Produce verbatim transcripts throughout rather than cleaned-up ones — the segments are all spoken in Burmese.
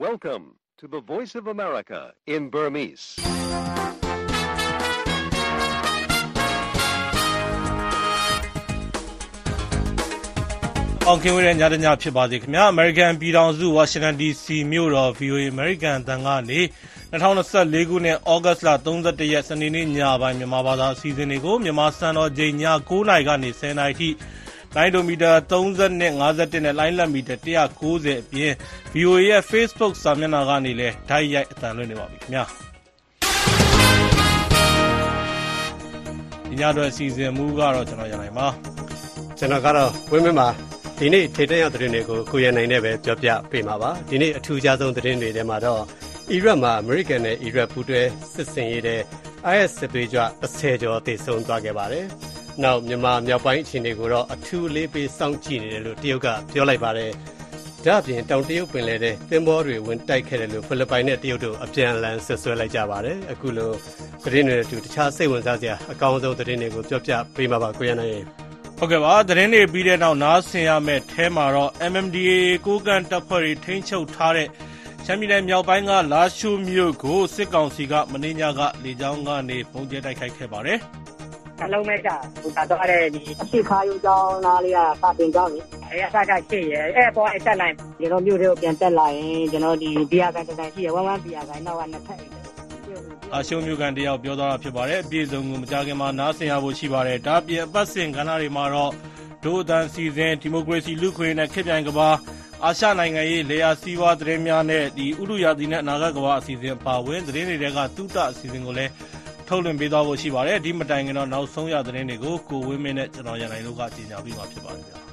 Welcome to the Voice of America in Burmese. ။အောင်ခင်ဝေးတဲ့ညတညဖြစ်ပါစေခင်ဗျာ။ American ပြည်ထောင်စု Washington ဒီ စီ မြို့တော် ဗွီအိုအေ American အသံကနေ၂၀၂၄ ခုနှစ်ဩဂတ်လ၃၁ ရက်စနေနေ့ညပိုင်းမြန်မာဘာသာအစီအစဉ်တွေကိုမြန်မာစံတော်ချိန်ည၉ နာရီကနေ၁၀ နာရီထိလိုင်းဒိုမီတာ၃၂ ၅၁ နဲ့လိုင်းလက်မီတာ၁၉၀အပြင် ဗွီအိုအေ ရဲ့ Facebook စာမျက်နှာကနေလည်းဓာတ်ရိုက်အသံလွှင့်နေပါပြီခင်ဗျာ။ဒီညအတွက်အစီအစဉ်မူကတော့ကျွန်တော်ရနိုင်ပါ။ကျွန်တော်ကတော့ဝင်းမင်းပါဒီနေ့ထိတဲ့ရောက်သတင်းတွေကိုကိုရနိုင်နဲ့ပဲပြောပြပေးမှာပါဒီနေ့အထူးခြားဆုံးသတင်းတွေထဲမှာတော့အီရတ်မှာအမေရိကန်နဲ့အီရတ်ပူးတွဲစစ်ဆင်ရေးတဲ့ အိုင်အက်စ် စစ်သွေးကြွ၁၀ကျော်သေဆုံးသွားခဲ့ပါတယ်နောက်မြန်မာမြောက်ပိုင်းအခြေအနေကိုတော့အထူးလေးပေးစောင့်ကြည့်နေတယ်လို့တရုတ်ကပြောလိုက်ပါတယ်ဒါ့အပြင်တောင်တရုတ်ပင်လယ်ထဲသင်္ဘောတွေဝင်တိုက်ခဲ့တယ်လို့ဖိလစ်ပိုင်နဲ့တရုတ်တို့အပြန်အလှန်ဆွဆွဲလိုက်ကြပါတယ်အခုလိုသတင်းတွေတူတခြားစိတ်ဝင်စားစရာအကောင်းဆုံးသတင်းတွေကိုပြောပြပေးမှာပါကိုရနိုင်ဟုတ်ကဲ့ပါသတင်းတွေပြီးတဲ့နောက်နားဆင်ရမယ့်အဲမှာတော့ M M D A ကိုကန့်တပ်ဖွဲ့တွေထိန်းချုပ်ထားတဲ့ရှမ်းပြည်နယ်မြောက်ပိုင်းကလာရှိုးမြို့ကိုစစ်ကောင်စီကမနေ့ညကလေကြောင်းကနေပုံကျဲတိုက်ခိုက်ခဲ့ပါတယ်။အလုံးမဲ့ကြဟိုတာတော့တဲ့ဒီအရှိခါယူကြောင်းသားလေးကစာပင်ကြောင်းလေအဲအစားကရှိရဲအဲပေါ်အတက်လိုက်ကျွန်တော်မြို့တွေကိုပြန်တက်လာရင်ကျွန်တော်ဒီဘီယာကန်တိုင်ရှိရဝမ်းဝမ်းဘီယာကန်နောက်ကနှစ်ထပ်အရှုံးမျိုးကန်တယောက်ပြောသွားတာဖြစ်ပါတယ်အပြည့်စုံကိုမကြခင်မှာနားဆင်ရဖို့ရှိပါတယ်ဒါအပြင်အပတ်စဉ်ကဏ္ဍတွေမှာတော့ဒို့အတန်စီစဉ်ဒီမိုကရေစီလူခွေနဲ့ခေတ်ပြိုင်ကဘာအာရှနိုင်ငံရေးလေယာစီးပွားသတင်းများနဲ့ဒီဥရုယာတီနဲ့အနာဂတ်ကဘာအစီအစဉ်ပါဝင်သတင်းတွေကတူတအစီအစဉ်ကိုလည်းထုတ်လွှင့်ပေးသွားဖို့ရှိပါတယ်ဒီမတိုင်ခင်တော့နောက်ဆုံးရသတင်းတွေကိုကိုဝင်းမင်းနဲ့ကျွန်တော်ရန်နိုင်တို့ကကြီးညာပြီးမှဖြစ်ပါတယ်ဗျာ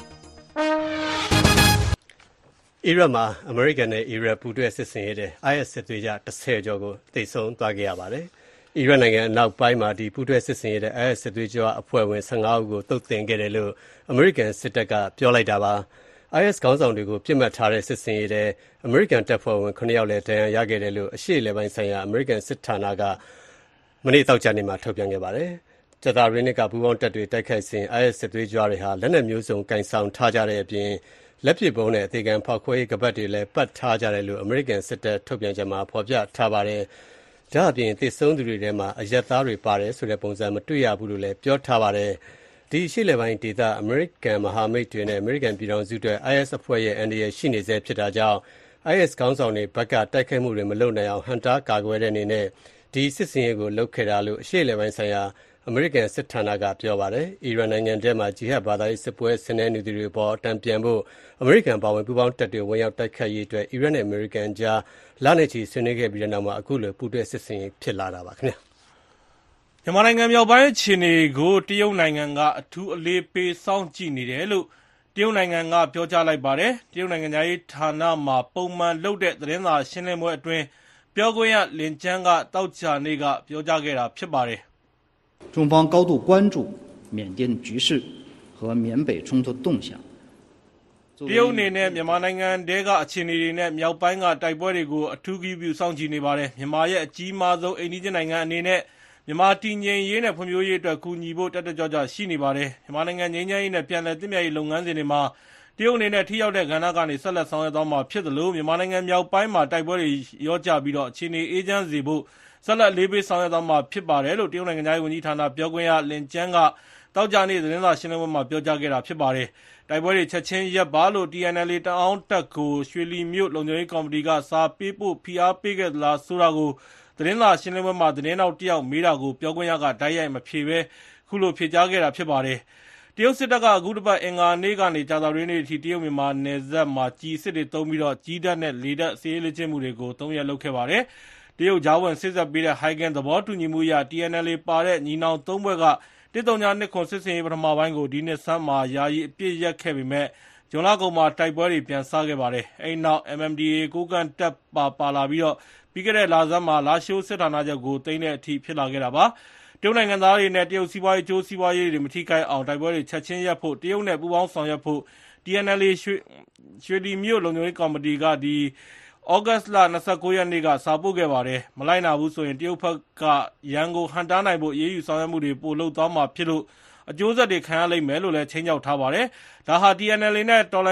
အီရတ်မှာအမေရိကန်နဲ့အီရတ်ပူးတွဲစစ်ဆင်ရေးတဲ့ အိုင်အက်စ် စစ်သွေးကြွ၁၀ကျော်ကိုသိမ်းဆုံးသွားခဲ့ရပါတယ်။အီရတ်နိုင်ငံအနောက်ပိုင်းမှာဒီပူးတွဲစစ်ဆင်ရေးတဲ့ အိုင်အက်စ် စစ်သွေးကြွအဖွဲ့ဝင်၁၅ဦးကိုသုတ်သင်ခဲ့တယ်လို့အမေရိကန်စစ်တပ်ကပြောလိုက်တာပါ။ အိုင်အက်စ် ခေါင်းဆောင်တွေကိုပြစ်မှတ်ထားတဲ့စစ်ဆင်ရေးတဲ့အမေရိကန်တပ်ဖွဲ့ဝင်၇ယောက်လည်းဒဏ်ရာရခဲ့တယ်လို့အရှေ့အလယ်ပိုင်းဆိုင်ရာအမေရိကန်စစ်ဌာနကမနေ့သောကြာနေ့မှာထုတ်ပြန်ခဲ့ပါတယ်။ကြာသပတေးနေ့ကပူးပေါင်းတပ်တွေတိုက်ခိုက်စဉ် အိုင်အက်စ် စစ်သွေးကြွတွေဟာလက်နက်မျိုးစုံကင်ဆောင်ထားကြတဲ့အပြင်လက်ပစ်ဗုံးနဲ့အသေးခံဖောက်ခွဲရေးကပတ်တွေလည်းပတ်ထားကြတယ်လို့အမေရိကန်စစ်တပ်ထုတ်ပြန်ချက်မှာဖော်ပြထားပါတယ်။ဒါ့အပြင်သေဆုံးသူတွေထဲမှာအရက်သားတွေပါတယ်ဆိုတဲ့ပုံစံမတွေ့ရဘူးလို့လည်းပြောထားပါတယ်။ဒီရှေ့လယ်ပိုင်းဒေသအမေရိကန်မဟာမိတ်တွေနဲ့အမေရိကန်ပြည်ထောင်စုတွေ အိုင်အက်စ် အဖွဲ့ရဲ့အန္တရာယ်ရှိနေဆဲဖြစ်တာကြောင့် အိုင်အက်စ် ခေါင်းဆောင်တွေဘက်ကတိုက်ခိုက်မှုတွေမလုပ်နိုင်အောင်ဟန်တာကာကွယ်တဲ့အနေနဲ့ဒီစစ်စင်ရေးကိုလုပ်ခဲ့တာလို့အရှေ့လယ်ပိုင်းဆိုင်ရာအမေရိကန်စစ်ဌာနကပြောပါတယ်။အီရန်နိုင်ငံထဲမှာဂျီဟတ်ဘာသာရေးစစ်ပွဲဆင်နွှဲနေသူတွေပေါ်တံပြန်ဖို့အမေရိကန်ပါဝင်ပူးပေါင်းတပ်တွေဝင်ရောက်တိုက်ခိုက်ရေးအတွက်အီရန်နဲ့အမေရိကန်ကြားလနဲ့ချီဆွေးနွေးခဲ့ပြီးတဲ့နောက်မှာအခုလိုပူးတွဲစစ်ဆင်ရေးဖြစ်လာတာပါခင်ဗျာ။မြန်မာနိုင်ငံမြောက်ပိုင်းအခြေအနေကိုတရုတ်နိုင်ငံကအထူးအလေးပေးစောင့်ကြည့်နေတယ်လို့တရုတ်နိုင်ငံကပြောကြားလိုက်ပါတယ်။တရုတ်နိုင်ငံသားရေးဌာနမှာပုံမှန်လုပ်တဲ့သတင်းစာရှင်းလင်းပွဲအတွင်းပြောခွင့်ရလင်ကျန်းကတောက်ချာနေ့ကပြောကြားခဲ့တာဖြစ်ပါတယ်။中方高度关注缅甸局势和缅北冲突动向。 တရုတ်အနေနဲ့မြန်မာနိုင်ငံတဲကအခြေအနေတွေနဲ့မြောက်ပိုင်းကတိုက်ပွဲတွေကိုအထူးကြီးပြုစောင့်ကြည့်နေပါတယ်။မြန်မာရဲ့အကြီးမားဆုံးအိန္ဒိယနိုင်ငံအနေနဲ့မြန်မာတည်ငြိမ်ရေးနဲ့ဖွံ့ဖြိုးရေးအတွက်ကူညီဖို့တက်တက်ကြွကြွရှိနေပါတယ်။မြန်မာနိုင်ငံငြိမ်းချမ်းရေးနဲ့ပြန်လည်သင့်မြတ်ရေးလုပ်ငန်းစဉ်တွေမှာတရုတ်အနေနဲ့ထိရောက်တဲ့ကဏ္ဍကနေဆက်လက်ဆောင်ရွက်သွားမှာဖြစ်သလိုမြန်မာနိုင်ငံမြောက်ပိုင်းမှာတိုက်ပွဲတွေရောကျပြီးတော့အခြေအနေအေးချမ်းစေဖို့ဆက်လက်လေးပေးဆောင်ရွက်သွားမှာဖြစ်ပါတယ်လို့တရုတ်နိုင်ငံသားရေးဝန်ကြီးဌာနပြောခွင့်ရလင်ကျန်းကတောက်ကြနေ့သတင်းစာရှင်းလင်းပွဲမှာပြောကြားခဲ့တာဖြစ်ပါတယ်။တိုက်ပွဲတွေချက်ချင်းရပ်ပါလို့ T N L A တအောင်းတပ်ကိုရွှေလီမြို့လုံခြုံရေးကော်မတီကစာပေးပို့ဖိအားပေးခဲ့သလားဆိုတာကိုသတင်းစာရှင်းလင်းပွဲမှာသတင်းတောက်တယောက်မေးတာကိုပြောခွင့်ရကတိုက်ရိုက်မဖြေဘဲခုလိုဖြေကြားခဲ့တာဖြစ်ပါတယ်။တရုတ်စစ်တပ်ကအခုတစ်ပတ်အင်္ဂါနေ့ကနေကြာသပတေးနေ့အထိတရုတ်မြန်မာနယ်စပ်မှာကြီးစစ်တွေတုံးပြီးတော့ကြီးတပ်နဲ့လေတပ်စစ်ရေးလေ့ကျင့်မှုတွေကိုသုံးရက်လုပ်ခဲ့ပါတယ်။တရုတ်ဂျာဝန်စစ်ဆက်ပေးတဲ့ Haigen သဘောတူညီမှုအရ T N L A ပါတဲ့ညီနောင်သုံးဘွဲ့ကတစ်တုံညာနှစ်ခွန်စစ်စင်ရေးပထမပိုင်းကိုဒီနှစ်ဆန်းမှာယာယီအပြစ်ရက်ခဲ့ပေမဲ့ဇွန်လကုန်မှာတိုက်ပွဲတွေပြန်စခဲ့ပါတယ်။အဲဒီနောက် M M D A ကိုကန့်တပ်ပါပါလာပြီးတော့ပြီးခဲ့တဲ့လဆန်းမှာလာရှိုးစစ်ဌာနချုပ်ကိုသိမ်းတဲ့အထိဖြစ်လာခဲ့တာပါ။တရုတ်နိုင်ငံသားတွေနဲ့တရုတ်စီးပွားရေးကျိုးစီးပွားရေးတွေမထိခိုက်အောင်တိုက်ပွဲတွေချက်ချင်းရပ်ဖို့တရုတ်နဲ့ပူးပေါင်းဆောင်ရွက်ဖို့ T N L A ရွှေရွှေလီမြို့လုံခြုံရေးကော်မတီကဒီဩဂတ်လ၂၉ရက်နေ့ကစာပို့ခဲ့ပါတယ်။မလိုက်နာဘူးဆိုရင်တရုတ်ဘက်ကရန်ကိုဟန်တားနိုင်ဖို့အေးအေးယူဆောင်ရွက်မှုတွေပို့လုပ်သွားမှာဖြစ်လို့အကျိုးဆက်တွေခံရလိမ့်မယ်လို့လည်းချိန်ချောက်ထားပါတယ်။ဒါဟာ T N L A နဲ့တော်လှန်ရေး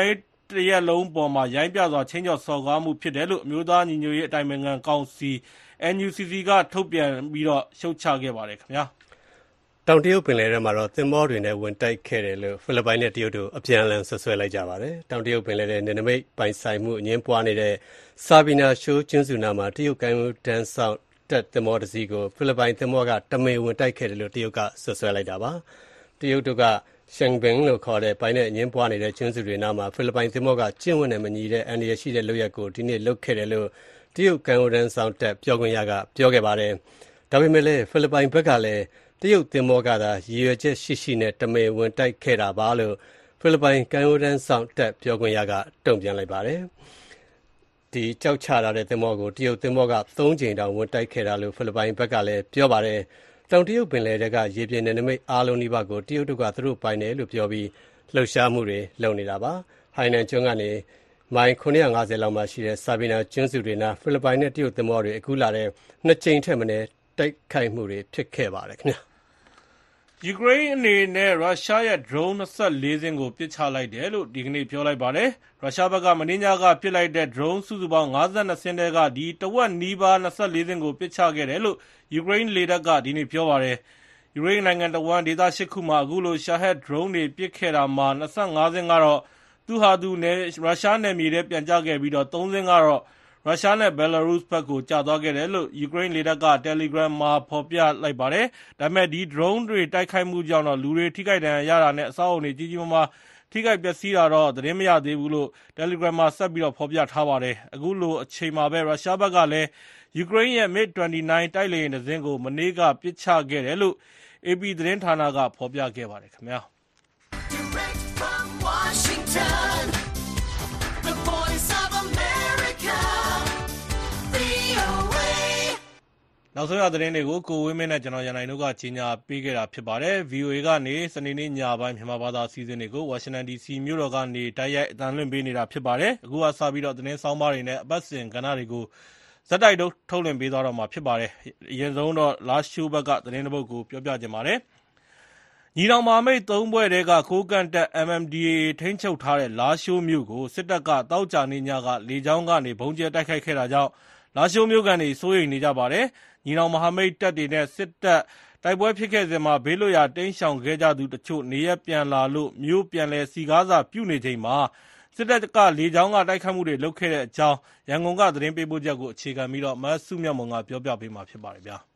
တရက်လုံးပေါ်မှာရိုင်းပြစွာချင်းကျော်စော်ကားမှုဖြစ်တယ်လို့အမျိုးသားညီညွတ်ရေးအတိုင်ပင်ခံကောင်စီ N U C C ကထုတ်ပြန်ပြီးတော့ရှုတ်ချခဲ့ပါတယ်ခင်ဗျာတောင်တရုတ်ပင်လယ်ထဲမှာတော့သင်္ဘောတွေနဲ့ဝင်တိုက်ခဲ့တယ်လို့ဖိလစ်ပိုင်နဲ့တရုတ်တို့အပြန်အလှန်ဆွဆွဲလိုက်ကြပါတယ်တောင်တရုတ်ပင်လယ်ထဲနယ်နိမိတ်ပိုင်ဆိုင်မှုအငင်းပွားနေတဲ့ဆာဘီနာရှိုးကျွန်းစုနာမှာတရုတ်ကမ်းရိုးတန်းဆောင်တက်သင်္ဘောတစ်စီးကိုဖိလစ်ပိုင်သင်္ဘောကတမင်ဝင်တိုက်ခဲ့တယ်လို့တရုတ်ကဆွဆွဲလိုက်တာပါတရုတ်တို့ကရှန်ဘင်လို့ခေါ်တဲ့ပိုင်နဲ့အငင်းပွားနေတဲ့ကျွန်းစုတွေနားမှာဖိလစ်ပိုင်သင်္ဘောကကျင့်ဝတ်နဲ့မညီတဲ့အန္တရာယ်ရှိတဲ့လုပ်ရက်ကိုဒီနေ့လုပ်ခဲ့တယ်လို့တရုတ်ကမ်းရိုးတန်းဆောင်တက်ပြောခွင့်ရကပြောခဲ့ပါတယ်ဒါပေမဲ့လည်းဖိလစ်ပိုင်ဘက်ကလည်းတရုတ်သင်္ဘောကသာရည်ရွယ်ချက်ရှိရှိနဲ့တမင်ဝင်တိုက်ခဲ့တာပါလို့ဖိလစ်ပိုင်ကမ်းရိုးတန်းဆောင်တက်ပြောခွင့်ရကတုံ့ပြန်လိုက်ပါတယ်ဒီကြောက်ချလာတဲ့သင်္ဘောကိုတရုတ်သင်္ဘောကသုံးကြိမ်တောင်ဝင်တိုက်ခဲ့တာလို့ဖိလစ်ပိုင်ဘက်ကလည်းပြောပါတယ်တောင်တရုတ်ပင်လယ်ထဲကရေပြင်နယ်နိမိတ်အားလုံးဒီဘက်ကိုတရုတ်တို့ကသူတို့ပိုင်တယ်လို့ပြောပြီးလှုပ်ရှားမှုတွေလုပ်နေတာပါဟိုင်နန်ကျွန်းကနေမိုင်ခုနှစ်ရာငါးဆယ်လောက်မှရှိတဲ့ဆာဘီနာကျွန်းစုတွေနာဖိလစ်ပိုင်နဲ့တရုတ်သင်္ဘောတွေအခုလာတဲ့နှစ်ကြိမ်ထက်မနည်းတိုက်ခိုက်မှုတွေဖြစ်ခဲ့ပါတယ်ခင်ဗျာယူကရိန်းအနေနဲ့ရုရှားရဲ့ drone ၂၄ စင်းကိုပစ်ချလိုက်တယ်လို့ဒီကနေ့ပြောလိုက်ပါတယ်ရုရှားဘက်ကမင်းညာကပစ်လိုက်တဲ့ drone စုစုပေါင်း၅၂ စင်းတဲကဒီတဝက်နီးပါး၂၄ စင်းကိုပစ်ချခဲ့တယ်လို့ယူကရိန်းလေတပ်ကဒီနေ့ပြောပါတယ်ယူကရိန်းနိုင်ငံတဝန်းဒေသ၈ခုမှာအခုလို Shahed drone တွေပစ်ခဲ့တာမှာ၂၅ စင်းကတော့သူဟာသူနဲ့ရုရှားနယ်မြေထဲပြန်ကျခဲ့ပြီးတော့၃ စင်းကတော့ရုရှားနဲ့ဘယ်လာရုစ်ဘက်ကိုကျသွားခဲ့တယ်လို့ယူကရိန်းလေတပ်က Telegram မှာဖော်ပြလိုက်ပါတယ်။ဒါပေမဲ့ဒီ drone တွေတိုက်ခိုက်မှုကြောင့်တော့လူတွေထိခိုက်ဒဏ်ရာရတာနဲ့အဆောက်အအုံတွေကြီးကြီးမားမားထိခိုက်ပျက်စီးတာတော့သတင်းမရသေးဘူးလို့ Telegram မှာဆက်ပြီးတော့ဖော်ပြထားပါတယ်။အခုလိုအချိန်မှာပဲရုရှားဘက်ကလည်းယူကရိန်းရဲ့ MiG ၂၉ တိုက်လေယာဉ်တစ်စင်းကိုမနေ့ကပစ်ချခဲ့တယ်လို့ A P သတင်းဌာနကဖော်ပြခဲ့ပါတယ်ခင်ဗျာနောက်ဆုံးရသတင်းတွေကိုကိုဝင်းမင်းနဲ့ကျွန်တော်ရန်နိုင်တို့ကကြီးညာပေးခဲ့တာဖြစ်ပါတယ် V O A ကနေစနေနေ့ညပိုင်းမြန်မာဘာသာအစီအစဉ်တွေကို Washington D C မြို့တော်ကနေတိုက်ရိုက်အသံလွှင့်ပေးနေတာဖြစ်ပါတယ်အခုကစပြီးတော့သတင်းဆောင်းပါးတွေနဲ့အပတ်စဉ်ကဏ္ဍတွေကိုဇက်တိုက်ထုတ်လွှင့်ပေးသွားတော့မှာဖြစ်ပါတယ်အရင်ဆုံးတော့လာရှိုးဘက်ကသတင်းတစ်ပုဒ်ကိုပြောပြခြင်းပါတယ်ညီနောင်မဟာမိတ်သုံးဘွဲ့တဲကကိုးကန့်တက် M M D A A ထိန်းချုပ်ထားတဲ့လာရှိုးမြို့ကိုစစ်တပ်ကတောက်ကြနေညကလေကြောင်းကနေဘုံကျဲတိုက်ခိုက်ခဲ့တာကြောင့်လာရှိုးမြို့ကန်တွေစိုးရိမ်နေကြပါတယ်ညီနောင်မဟာမိတ်တပ်တွေနဲ့စစ်တပ်တိုက်ပွဲဖြစ်ခဲ့စဉ်မှာဘေးလွတ်ရာတိမ်းရှောင်ခဲ့ကြသူတချို့နေရပြန်လာလို့မြို့ပြန်လဲစီကားစာပြုနေချိန်မှာစစ်တပ်ကလေကြောင်းကတိုက်ခိုက်မှုတွေလုပ်ခဲ့တဲ့အကြောင်းရန်ကုန်ကသတင်းပေးပို့ချက်ကိုအခြေခံပြီးတော့မဆုမြတ်မွန်ကပြောပြပေးမှာဖြစ်ပါတယ်ဗျာ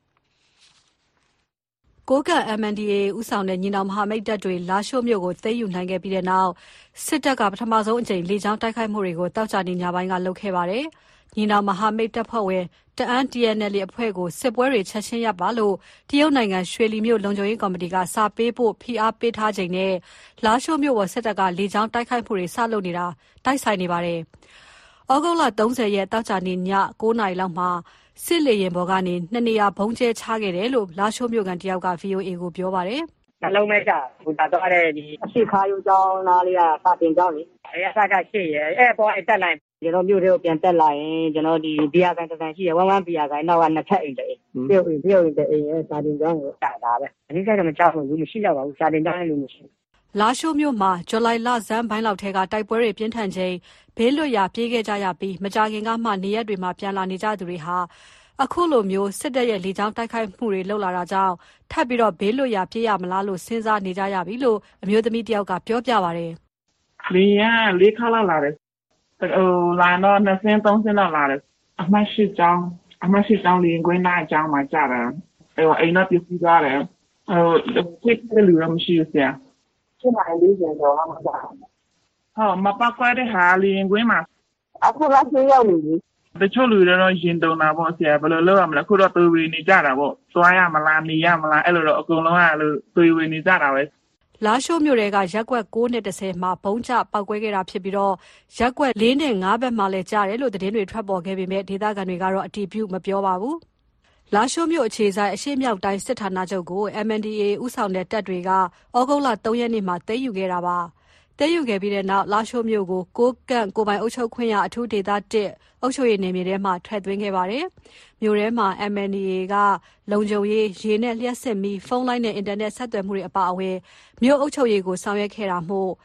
ကိုးကန့် M N D A A ဦးဆောင်တဲ့ညီနောင်မဟာမိတ်တပ်တွေလာရှိုးမြို့ကိုသိမ်းယူနိုင်ခဲ့ပြီးတဲ့နောက်စစ်တပ်ကပထမဆုံးအကြိမ်လေကြောင်းတိုက်ခိုက်မှုတွေကိုတောက်ကြနေညပိုင်းကလုပ်ခဲ့ပါတယ်ညီနောင်မဟာမိတ်တပ်ဖွဲ့ဝင်တအန်း T N L အဖွဲ့ကိုစစ်ပွဲတွေချက်ချင်းရပ်ပါလို့တရုတ်နိုင်ငံရွှေလီမြို့လုံခြုံရေးကော်မတီကစာပေးဖို့ဖိအားပေးထားချိန်နဲ့လာရှိုးမြို့ပေါ်စစ်တပ်ကလေကြောင်းတိုက်ခိုက်မှုတွေစလုပ်နေတာတိုက်ဆိုင်နေပါတယ်။ဩဂုတ်လ၃၀ရက်တောက်ကြနေည၉နာရီလောက်မှာစစ်လေရင်ပေါ်ကနေနှစ်နေရာဘုံကျဲချခဲ့တယ်လို့လာရှိုးမြို့ကန်တယောက်က V O A ကိုပြောပါတယ်။နှလုံးမဲ့ကြဟိုတာတော့တဲ့ဒီအရှိခါယူကြောင်းနားလေးကစာတင်ကြောင်းလေအဲအစကရှေ့ရဲအဲပေါ်အဲတက်လိုက်ကျွန်တော်မြို့တွေကိုပြန်တက်လာရင်ကျွန်တော်ဒီဘီယာကန်တန်ရှိရဝမ်းဝမ်းဘီယာကန်နောက်ကနှစ်ထပ်အိမ်တည်းပြုတ်အိမ်ပြုတ်အိမ်တည်းအိမ်ရဲ့စာတင်ကြောင်းကိုတာတာပဲအနည်းကတော့မကြောက်ဘူးလူမရှိတော့ပါဘူးစာတင်ကြောင်းလည်းလူမရှိလာရှိုးမြို့မှာဇူလိုင်လဆန်းပိုင်းလောက်ထဲကတိုက်ပွဲတွေပြင်းထန်ချိန်ဘေးလွတ်ရာပြေးခဲ့ကြရပြီးမကြခင်ကမှနေရက်တွေမှာပြန်လာနေကြသူတွေဟာအခုလိုမျိုးစစ်တပ်ရဲ့လေကြောင်းတိုက်ခိုက်မှုတွေလုပ်လာတာကြောင့်ထပ်ပြီးတော့ဘေးလွတ်ရာပြေးရမလားလို့စဉ်းစားနေကြရပြီလို့အမျိုးသမီးတယောက်ကပြောပြပါတယ်လေယာဉ်လေးခါလာလာတယ်ဟိုလာတော့နှစ်ဆင်းသုံးဆင်းလောက်လာတယ်အမရှိကြောင်းအမရှိကြောင်းလေကွင်းသားအကြောင်းမှာကြာတယ်အဲအိမ်တော့ပြည့်စည်သွားတယ်ဟိုထိတ်တဲ့လူတော့မရှိဘူးဆရာဖြစ်နိုင်လေးကျန်တော့မှာကြာဟောမပတ်ခွဲတဲ့ဟာလေကွင်းမှာအခုလာရှင်းရောက်နေပြီတချို့လူတွေတော့ရင်တုံတာပေါ့ဆရာဘယ်လိုလုပ်ရမလဲခုတော့သွေးဝေနေကြတာပေါ့သွားရမလားနေရမလားအဲ့လိုတော့အကုန်လုံးကလို့သွေးဝေနေကြတာပဲလာရှိုးမြို့တွေကရက်ကွက်၉နဲ့၁၀မှာဘုံကျပောက်ကွဲခဲ့တာဖြစ်ပြီးတော့ရက်ကွက်၄နဲ့၅ဘက်မှာလည်းကြားတယ်လို့သတင်းတွေထွက်ပေါ်ခဲ့ပေမဲ့ဒေသခံတွေကတော့အတည်ပြုမပြောပါဘူးလာရှိုးမြို့အခြေဆိုင်အရှိမြောက်တိုင်းစစ်ဌာနချုပ်ကို M N D A A ဦးဆောင်တဲ့တပ်တွေကဩဂုတ်လ၃ရက်နေ့မှာသိမ်းယူခဲ့တာပါသိမ်းယူခဲ့ပြီးတဲ့နောက်လာရှိုးမြို့ကိုကိုးကန့်ကိုပိုင်အုပ်ချုပ်ခွင့်ရအထူးဒေသ၁အုပ်ချုပ်ရေးနယ်မြေထဲမှာထွက်သွင်းခဲ့ပါတယ်မြို့ထဲမှာ M N D A A ကလုံခြုံရေးရေနဲ့လျှက်စစ်မီဖုန်းလိုင်းနဲ့အင်တာနက်ဆက်သွယ်မှုတွေအပါအဝင်မြို့အုပ်ချုပ်ရေးကိုဆောင်ရွက်ခဲ့တာမို့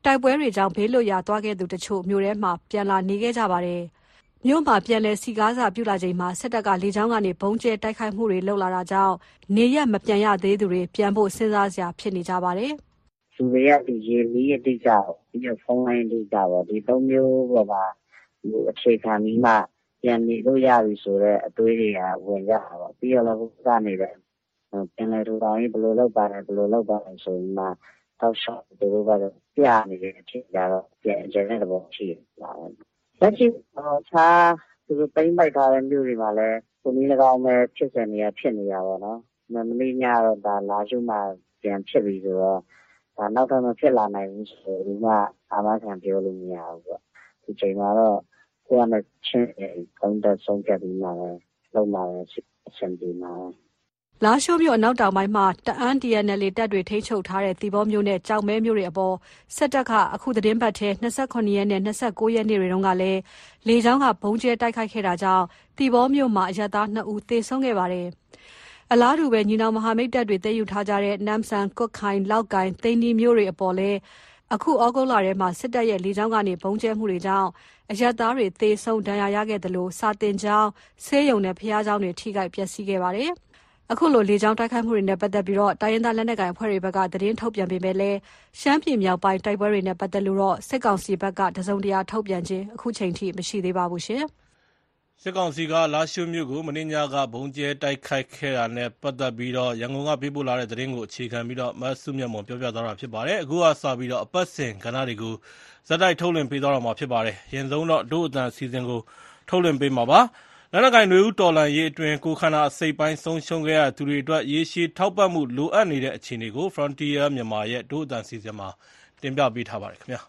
တိုက်ပွဲတွေကြောင့်ဘေးလွတ်ရာသွားခဲ့သူတချို့မြို့ထဲမှာပြန်လာနေခဲ့ကြပါတယ်။မြို့မှာပြန်လည်စီကားစာပြုလာချိန်မှာစစ်တပ်ကလေကြောင်းကနေဘုံကျဲတိုက်ခိုက်မှုတွေလုပ်လာတာကြောင့်နေရက်မပြန်ရသေးသူတွေပြန်ဖို့စဉ်းစားစရာဖြစ်နေကြပါတယ်။လူတွေကဒီရေမီးအတိတ်ကပြီးတော့ဖုန်းလိုင်းအတိတ်ကပေါ့ဒီသုံးမျိုးပေါ်မှာဟိုအခြေခံပြီးမှပြန်နေလို့ရပြီဆိုတော့အတွေးတွေကဝင်ကြတာပေါ့ပြီးတော့လည်းဘုရားနေတယ်ပြန်လဲထူထောင်ရေးဘယ်လိုလုပ်ပါလဲဘယ်လိုလုပ်ပါလဲဆိုပြီးမှတောက်လျှောက်ဒီလိုကတော့ပြနေတဲ့အချိန်ကျတော့ပြန်ကျတဲ့သဘောရှိလာတယ်။လက်ရှိတော့ခြားသူပိမ့်ပိုက်ထားတဲ့မြို့တွေမှာလည်းကိုမီး၎င်းပဲဖြစ်စင်နေရဖြစ်နေရပါတော့။မမင်းညတော့ဒါလာရှုမှပြန်ဖြစ်ပြီးဆိုတော့ဒါနောက်ထပ်မဖြစ်လာနိုင်ဘူးဆိုဒီမှာအာမခံပြောလို့မရဘူးပေါ့။ဒီချိန်မှာတော့ကိုယ်ကချင်းကောင်းတဲ့ဆုံးဖြတ်ပြီးမှလည်းလုံးလာတဲ့အချိန်ဒီမှာလာရှိုးမြို့အနောက်တောင်ပိုင်းမှာတအန်း D N L တပ်တွေထိန်းချုပ်ထားတဲ့သီပေါမြို့နဲ့ကြောက်မဲမြို့တွေအပေါ်စစ်တပ်ကအခုသတင်းပတ်ထဲ၂၈ရက်နဲ့၂၉ရက်နေ့တွေတုန်းကလည်းလေကြောင်းကဘုံကျဲတိုက်ခိုက်ခဲ့တာကြောင့်သီပေါမြို့မှာအရပ်သားနှစ်ဦးသေဆုံးခဲ့ပါတယ်။အလားတူပဲညီနောင်မဟာမိတ်တပ်တွေတည်ယူထားကြတဲ့နမ်ဆန်၊ကွတ်ခိုင်၊လောက်ကိုင်၊သိန်းနီမြို့တွေအပေါ်လည်းအခုဩဂုတ်လထဲမှာစစ်တပ်ရဲ့လေကြောင်းကနေဘုံကျဲမှုတွေကြောင့်အရပ်သားတွေသေဆုံးဒဏ်ရာရခဲ့တယ်လို့စာတင်ကျောင်းဆေးရုံနဲ့ဖျားကျောင်းတွေထိခိုက်ပျက်စီးခဲ့ပါတယ်။အခုလိုလေကြောင်းတိုက်ခိုက်မှုတွေနဲ့ပတ်သက်ပြီးတော့တိုင်းရင်းသားလက်နက်ကိုင်အဖွဲ့တွေဘက်ကသတင်းထုတ်ပြန်ပေမဲ့လည်းရှမ်းပြည်မြောက်ပိုင်းတိုက်ပွဲတွေနဲ့ပတ်သက်လို့တော့စစ်ကောင်စီဘက်ကတစုံတရာထုတ်ပြန်ခြင်းအခုချိန်ထိမရှိသေးပါဘူးရှင်။စစ်ကောင်စီကလာရှိုးမြို့ကိုမင်းညကဘုံကျဲတိုက်ခိုက်ခဲ့တာနဲ့ပတ်သက်ပြီးတော့ရန်ကုန်ကပေးပို့လာတဲ့သတင်းကိုအခြေခံပြီးတော့မဆုမြတ်မွန်ပြောပြသွားတာဖြစ်ပါတယ်။အခုကစပြီးတော့အပတ်စဉ်ကဏ္ဍတွေကိုဇက်တိုက်ထုတ်လွှင့်ပေးသွားတော့မှာဖြစ်ပါတယ်။ရင်ဆုံးတော့ဒို့အတန်အစီအစဉ်ကိုထုတ်လွှင့်ပေးမှာပါ။လက်နက်ကိုင်နွေဦးတော်လှန်ရေးအတွင်းကိုယ်ခန္ဓာအစိတ်ပိုင်းဆုံးရှုံးခဲ့ရသူတွေအတွက်ရေရှည်ထောက်ပံ့မှုလိုအပ်နေတဲ့အခြေအနေကို Frontier မြန်မာရဲ့ဒို့အတန်အစီအစဉ်မှာတင်ပြပေးထားပါတယ်ခင်ဗျာ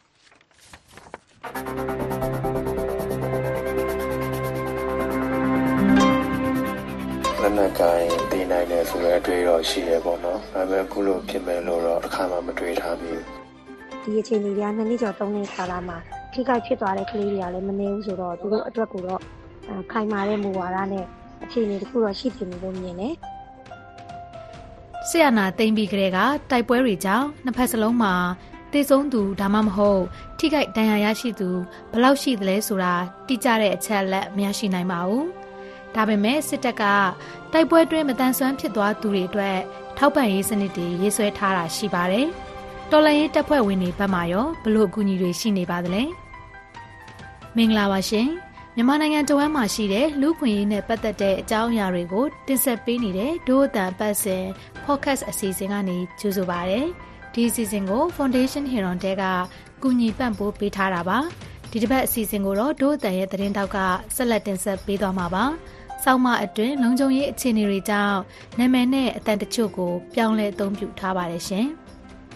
လက်နက်ကိုင်တည်နိုင်တယ်ဆိုတဲ့အတွေ့အကြုံရှိရပေါ့နော်ဒါပေမဲ့အခုလိုဖြစ်မယ်လို့တော့တစ်ခါမှမတွေ့ထားဘူးဒီအခြေအနေတွေကနှစ်နှစ်ကျော်သုံးနှစ်ကာလမှာထိခိုက်ဖြစ်သွားတဲ့ကလေးတွေကလည်းမနေဘူးဆိုတော့သူတို့အတွက်ကိုတော့ခိုင်မာတဲ့မူဝါဒနဲ့အခြေအနေတခုတော့ရှိဖြစ်နေလို့မြင်တယ်။ဆီယနာသိမ့်ပြီးကလေးကတိုက်ပွဲတွေကြောင့်နှစ်ဖက်စလုံးမှာတေဆုံးသူဒါမှမဟုတ်ထိခိုက်ဒဏ်ရာရရှိသူဘယ်လောက်ရှိသလဲဆိုတာတိကျတဲ့အချက်အလက်မရရှိနိုင်ပါဘူး။ဒါပေမဲ့စစ်တပ်ကတိုက်ပွဲတွင်းမတန်ဆွမ်းဖြစ်သွားသူတွေအတွက်ထောက်ပံ့ရေးစနစ်တွေရေးဆွဲထားတာရှိပါတယ်။တော်လှန်ရေးတပ်ဖွဲ့ဝင်တွေဘက်မှရောဘလို့အကူအညီတွေရှိနေပါသလဲ။မင်္ဂလာပါရှင်။မြန်မာနိုင်ငံတဝမ်းမှာရှိတဲ့လူခွင့်ရေးနဲ့ပတ်သက်တဲ့အကြောင်းအရာတွေကိုတင်ဆက်ပေးနေတဲ့ဒို့အတန်ပတ်စဉ် podcast အစီအစဉ်ကနေကြိုဆိုပါရစေ။ဒီအစီအစဉ်ကို Foundation Heron တဲကကူညီပံ့ပိုးပေးထားတာပါ။ဒီတစ်ပတ်အစီအစဉ်ကိုတော့ဒို့အတန်ရဲ့သတင်းတောက်ကဆက်လက်တင်ဆက်ပေးသွားမှာပါ။ဆောင်းမအတွင်းလုံခြုံရေးအခြေအနေတွေကြောင့်နာမည်နဲ့အတန်တချို့ကိုပြောင်းလဲအသုံးပြုထားပါတယ်ရှင်။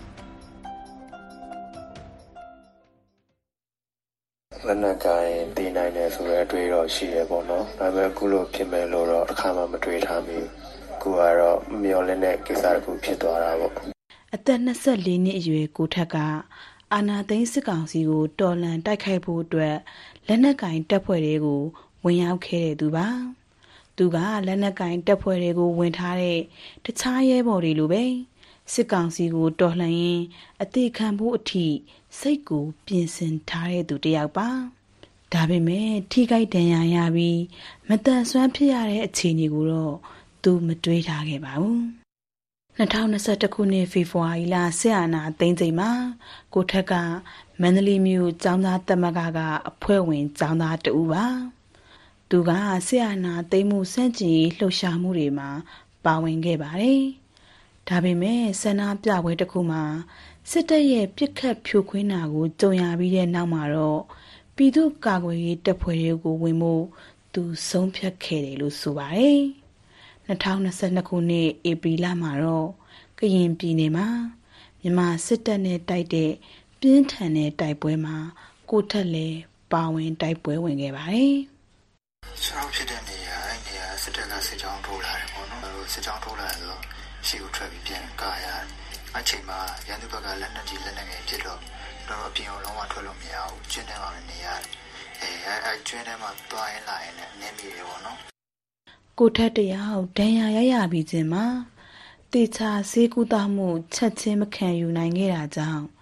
လက်နက်ကိုင်တည်နိုင်တယ်ဆိုတဲ့အတွေ့အကြုံရှိရပေါ့နော်ဒါပေမဲ့အခုလိုဖြစ်မယ်လို့တော့တစ်ခါမှမတွေ့ထားဘူးခုကတော့မျောလင်းတဲ့ကိစ္စတစ်ခုဖြစ်သွားတာပေါ့အသက်၂၄နှစ်အရွယ်ကိုထက်ကအာနာသိန်းစစ်ကောင်စီကိုတော်လှန်တိုက်ခိုက်ဖို့အတွက်လက်နက်ကင်တပ်ဖွဲ့တွေကိုဝင်ရောက်ခဲ့တဲ့သူပါသူကလက်နက်ကင်တပ်ဖွဲ့တွေကိုဝင်ထားတဲ့တခြားရဲဘော်တွေလိုပဲစစ်ကောင်စီကိုတော်လှန်ရင်းအသေးခံဖို့အထိစိတ်ကိုပြင်ဆင်ထားတဲ့သူတစ်ယောက်ပါဒါပေမဲ့ထိခိုက်ဒဏ်ရာရပြီးမတန်ဆွမ်းဖြစ်ရတဲ့အခြေအနေကိုတော့သူမတွေးထားခဲ့ပါဘူး၂၀၂၁ခုနှစ်ဖေဖော်ဝါရီလစစ်အာဏာသိမ်းချိန်မှာကိုထက်ကမန္တလေးမြို့ကျောင်းသားသမဂ္ဂကအဖွဲ့ဝင်ကျောင်းသားတဦးပါသူကစစ်အာဏာသိမ်းမှုစန့်ကျင်ရေးလှုပ်ရှားမှုတွေမှာပါဝင်ခဲ့ပါတယ်ဒါပေမဲ့ဆန္ဒပြပွဲတစ်ခုမှာစစ်တပ်ရဲ့ပြစ်ခတ်ဖြိုခွင်းတာကိုကြုံရပြီးတဲ့နောက်မှာတော့ပြည်သူ့ကာကွယ်ရေးတပ်ဖွဲ့တွေကိုဝင်ဖို့သူဆုံးဖြတ်ခဲ့တယ်လို့ဆိုပါတယ်။၂၀၂၂ခုနှစ်ဧပြီလမှာတော့ကရင်ပြည်နယ်မှာမြန်မာစစ်တပ်နဲ့တိုက်တဲ့ပြင်းထန်တဲ့တိုက်ပွဲမှာကိုထက်လည်းပါဝင်တိုက်ပွဲဝင်ခဲ့ပါတယ်။ဆောင်းဖြစ်တဲ့နေရာအဲ့နေရာစစ်တပ်ကစစ်ကြောင်းထိုးလာတယ်ပေါ့နော်။စစ်ကြောင်းထိုးလာဆိုတော့ရှေ့ကိုထွက်ပြီးပြန်ကာရတယ်။အချိန်မှာရန်သူဘက်ကလက်နက်ကြီးလက်နက်ငယ်ဖြစ်တော့တော့အပြင်ကိုလုံးဝထွက်လို့မရဘူး။ကျွန်းထဲမှာနေရတယ်။အဲအဲကျွန်းထဲမှာတွားရင်လာရင်လည်းနည်းမိတယ်ပေါ့နော်။ကိုထက်တယောက်ဒဏ်ရာရရပြီးချင်းမှာတေချာဆေးကုသမှုချက်ချင်းမခံယူနိုင်ခဲ့တာကြောင့်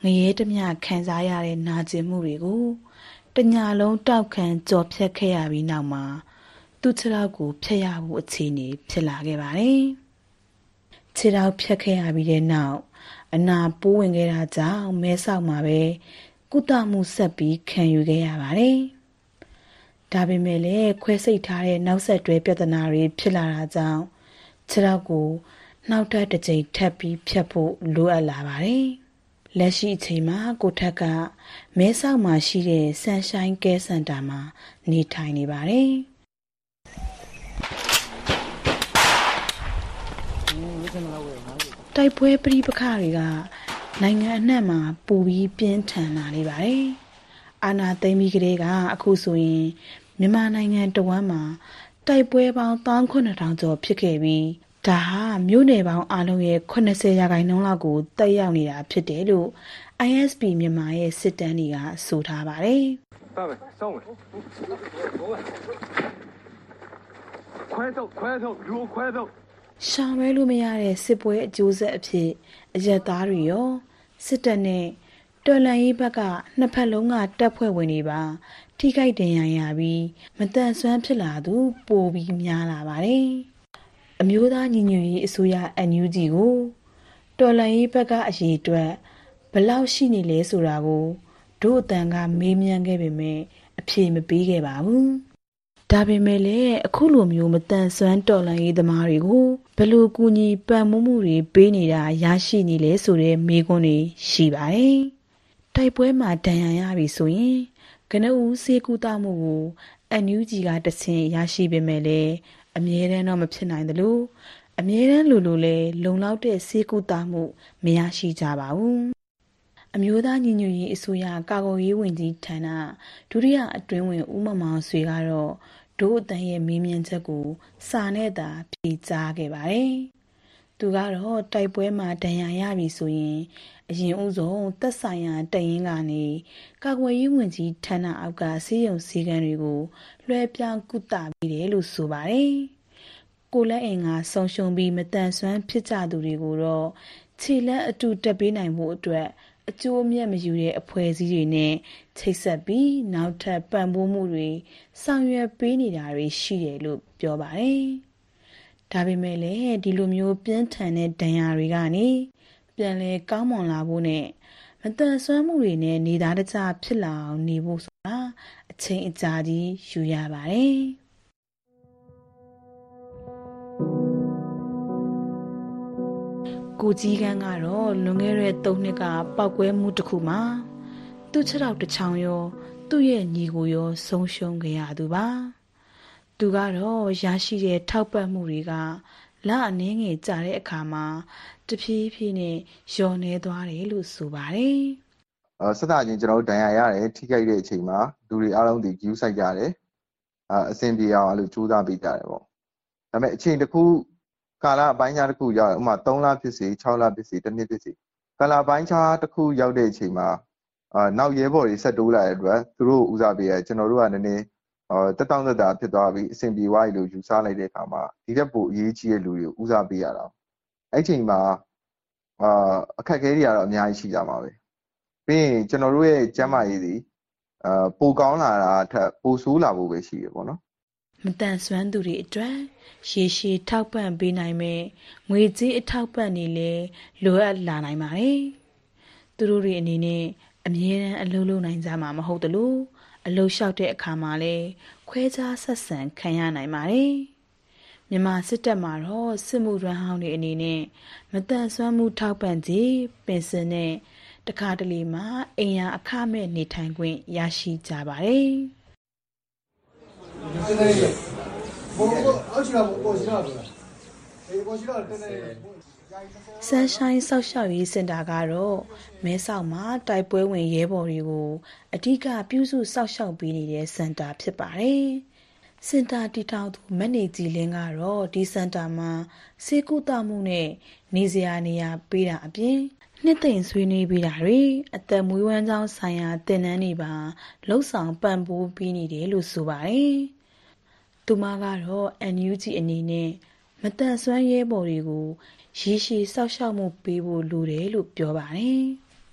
ငရဲတမျှခံစားရတဲ့နာကျင်မှုတွေကိုတညာလုံးတောက်ခံကြော်ဖြတ်ခဲ့ရပြီးနောက်မှာသူ့ခြေထောက်ကိုဖျက်ရဖို့အခြေအနေဖြစ်လာခဲ့ပါတယ်။ခြေထောက်ဖျက်ခဲ့ရပြီးတဲ့နောက်အနာပိုးဝင်ခဲ့တာကြောင့်မဲဆောက်မှာပဲကုသမှုဆက်ပြီးခံယူခဲ့ရပါတယ်။ဒါပေမဲ့လည်းခွဲစိတ်ထားတဲ့နောက်ဆက်တွဲပြဿနာတွေဖြစ်လာတာကြောင့်ခြေထောက်ကိုနောက်ထပ်တစ်ကြိမ်ထပ်ပြီးဖြတ်ဖို့လိုအပ်လာပါတယ်။လက်ရှိအချိန်မှာကိုထက်ကမဲဆောက်မှာရှိတဲ့ Sunshine Care Center မှာနေထိုင်နေပါတယ်။တိုက်ပွဲပဋိပက္ခတွေကနိုင်ငံအနှံ့မှာပူပြီးပြင်းထန်လာနေပါတယ်။အာဏာသိမ်းပြီးကတည်းကအခုဆိုရင်မြန်မာနိုင်ငံတဝန်းမှာတိုက်ပွဲပေါင်း၁၇,၀၀၀ ကျော်ဖြစ်ခဲ့ပြီးဒါဟာမြို့နယ်ပေါင်းအလုံးရဲ့၇၀ရာခိုင်နှုန်းလောက်ကိုတက်ရောက်နေတာဖြစ်တယ်လို့ I S P မြန်မာရဲ့စစ်တမ်းတွေကဆိုထားပါတယ်။ရှောင်ရဲလို့မရတဲ့စစ်ပွဲအကျိုးဆက်အဖြစ်အရက်သားတွေရောစစ်တပ်နဲ့တော်လှန်ရေးဘက်ကနှစ်ဖက်လုံးကတပ်ဖွဲ့ဝင်တွေပါထိခိုက်ဒဏ်ရာရပြီးမတန်ဆွမ်းဖြစ်လာသူပိုပြီးများလာပါတယ်။အမျိုးသားညီညွတ်ရေးအစိုးရ N U G ကိုတော်လှန်ရေးဘက်ကအရေးအတွက်ဘယ်လောက်ရှိနေလဲဆိုတာကိုတို့အတန်ကမေးမြန်းခဲ့ပေမဲ့အဖြေမပေးခဲ့ပါဘူး။ဒါပေမဲ့လည်းအခုလိုမျိုးမတန်ဆွမ်းတော်လှန်ရေးသမားတွေကိုဘယ်လိုကူညီပံ့ပိုးမှုတွေပေးနေတာရရှိနေလဲဆိုတဲ့မေးခွန်းတွေရှိပါတယ်။တိုက်ပွဲမှာဒဏ်ရာရပြီဆိုရင်ကနဦးဆေးကုသမှုကို N U G ကတဆင့်ရရှိပေမဲ့လည်းအမြဲတမ်းတော့မဖြစ်နိုင်သလိုအမြဲတမ်းလိုလိုလည်းလုံလောက်တဲ့ဆေးကုသမှုမရရှိကြပါဘူး။အမျိုးသားညီညွတ်ရေးအစိုးရကာကွယ်ရေးဝန်ကြီးဌာနဒုတိယအတွင်းဝင်ဦးမမောင်ဆွေကတော့ဒို့အတန်ရဲ့မေးမြန်းချက်ကိုစာနဲ့သာဖြေကြားခဲ့ပါတယ်။သူကတော့တိုက်ပွဲမှာဒဏ်ရာရပြီဆိုရင်အရင်ဦးဆုံးသက်ဆိုင်ရာတရင်ကနေကာကွယ်ရေးဝန်ကြီးဌာနအောက်ကဆေးရုံဆေးခန်းတွေကိုလွှဲပြောင်းကုသပေးတယ်လို့ဆိုပါတယ်။ကိုလက်အင်ကဆုံရှုံပြီးမတန်ဆွမ်းဖြစ်ကြသူတွေကိုတော့ခြေလက်အတူတက်ပေးနိုင်မှုအတွက်အကျိုးအမြတ်မယူတဲ့အဖွဲ့အစည်းတွေနဲ့ချိတ်ဆက်ပြီးနောက်ထပ်ပံ့ပိုးမှုတွေဆောင်ရွက်ပေးနေတာတွေရှိတယ်လို့ပြောပါတယ်။ဒါပေမဲ့လည်းဒီလိုမျိုးပြင်းထန်တဲ့ဒဏ်ရာတွေကနေပြန်လဲကောင်းမွန်လာဖို့နဲ့မတန်ဆွမ်းမှုတွေနဲ့နေသားတကျဖြစ်လာအောင်နေဖို့ဆိုတာအချိန်အကြာကြီးယူရပါတယ်။ကိုကြီးကန်းကတော့လွန်ခဲ့တဲ့သုံးနှစ်ကပောက်ကွဲမှုတစ်ခုမှာသူ့ခြေထောက်တစ်ချောင်းရောသူ့ရဲ့ညီကိုရောဆုံးရှုံးခဲ့ရသူပါသူကတော့ရရှိတဲ့ထောက်ပံ့မှုတွေကလအနည်းငယ်ကြာတဲ့အခါမှာတဖြည်းဖြည်းနဲ့လျော့နေသွားတယ်လို့ဆိုပါတယ်။အဲဆက်တာချင်းကျွန်တော်တို့ဒဏ်ရာရတယ်ထိခိုက်တဲ့အချိန်မှာလူတွေအားလုံးဒီ view ဆိုင်ကြတယ်။အဲအဆင်ပြေအောင်အဲ့လိုစူးစမ်းပေးကြတယ်ပေါ့။ဒါပေမဲ့အချိန်တစ်ခုကာလအပိုင်းခြားတစ်ခုရောက်ဥပမာသုံးလဖြစ်စေ၆လဖြစ်စေတစ်နှစ်ဖြစ်စေကာလပိုင်းခြားတစ်ခုရောက်တဲ့အချိန်မှာအာနောက်ရဲဘော်တွေဆက်တိုးလာတဲ့အတွက်သူတို့ဦးစားပေးရကျွန်တော်တို့ကနည်းနည်းအာတက်တောင့်တက်တာဖြစ်သွားပြီးအဆင်ပြေသွားပြီလို့ယူဆလိုက်တဲ့အခါမှာဒီတက်ပိုအရေးကြီးတဲ့လူတွေကိုဦးစားပေးရတာအဲ့ချိန်မှာအာအခက်အခဲတွေကတော့အများကြီးရှိကြမှာပဲပြီးရင်ကျွန်တော်တို့ရဲ့ကျန်းမာရေးတွေအာပိုကောင်းလာတာထက်ပိုဆိုးလာဖို့ပဲရှိရပေါ့နော်မတန်ဆွမ်းသူတွေအတွက်ရေရှည်ထောက်ပံ့ပေးနိုင်မဲ့ငွေကြေးအထောက်ပံ့နေလဲလိုအပ်လာနိုင်ပါတယ်သူတို့တွေအနေနဲ့အမြဲတမ်းအလုပ်လုပ်နိုင်ကြမှာမဟုတ်တလို့အလုပ်လျှောက်တဲ့အခါမှာလဲခွဲခြားဆက်ဆံခံရနိုင်ပါတယ်မြန်မာစစ်တပ်မှာတော့စစ်မှုထမ်းဟောင်းတွေအနေနဲ့မတန်ဆွမ်းမှုထောက်ပံ့ကြေးပင်စင်နဲ့တခါတလေမှာအိမ်ယာအခမဲ့နေထိုင်ခွင့်ရရှိကြပါတယ်ဆန်ရှိုင်းဆောက်ရှောက်ရေးစင်တာကတော့မဲဆောက်မှာတိုက်ပွဲဝင်ရဲဘော်တွေကိုအဓိကပြုစုဆောက်ရှောက်ပေးနေတဲ့စင်တာဖြစ်ပါတယ်။စင်တာတည်ထောင်သူမနေကြည်လင်းကတော့ဒီစင်တာမှာစေကုသမှုနဲ့နေစရာနေရာပေးတာအပြင်နှစ်သိမ့်ဆွေးနွေးပေးတာတွေအသက်မွေးဝမ်းကြောင်းဆိုင်ရာသင်တန်းတွေပါလှုပ်ဆောင်ပံ့ပိုးပေးနေတယ်လို့ဆိုပါတယ်။သူမကတော့ N U G အနေနဲ့မတန်ဆွမ်းရဲဘော်တွေကိုရေရှည်ဆောက်ရှောက်မှုပေးဖို့လိုတယ်လို့ပြောပါတယ်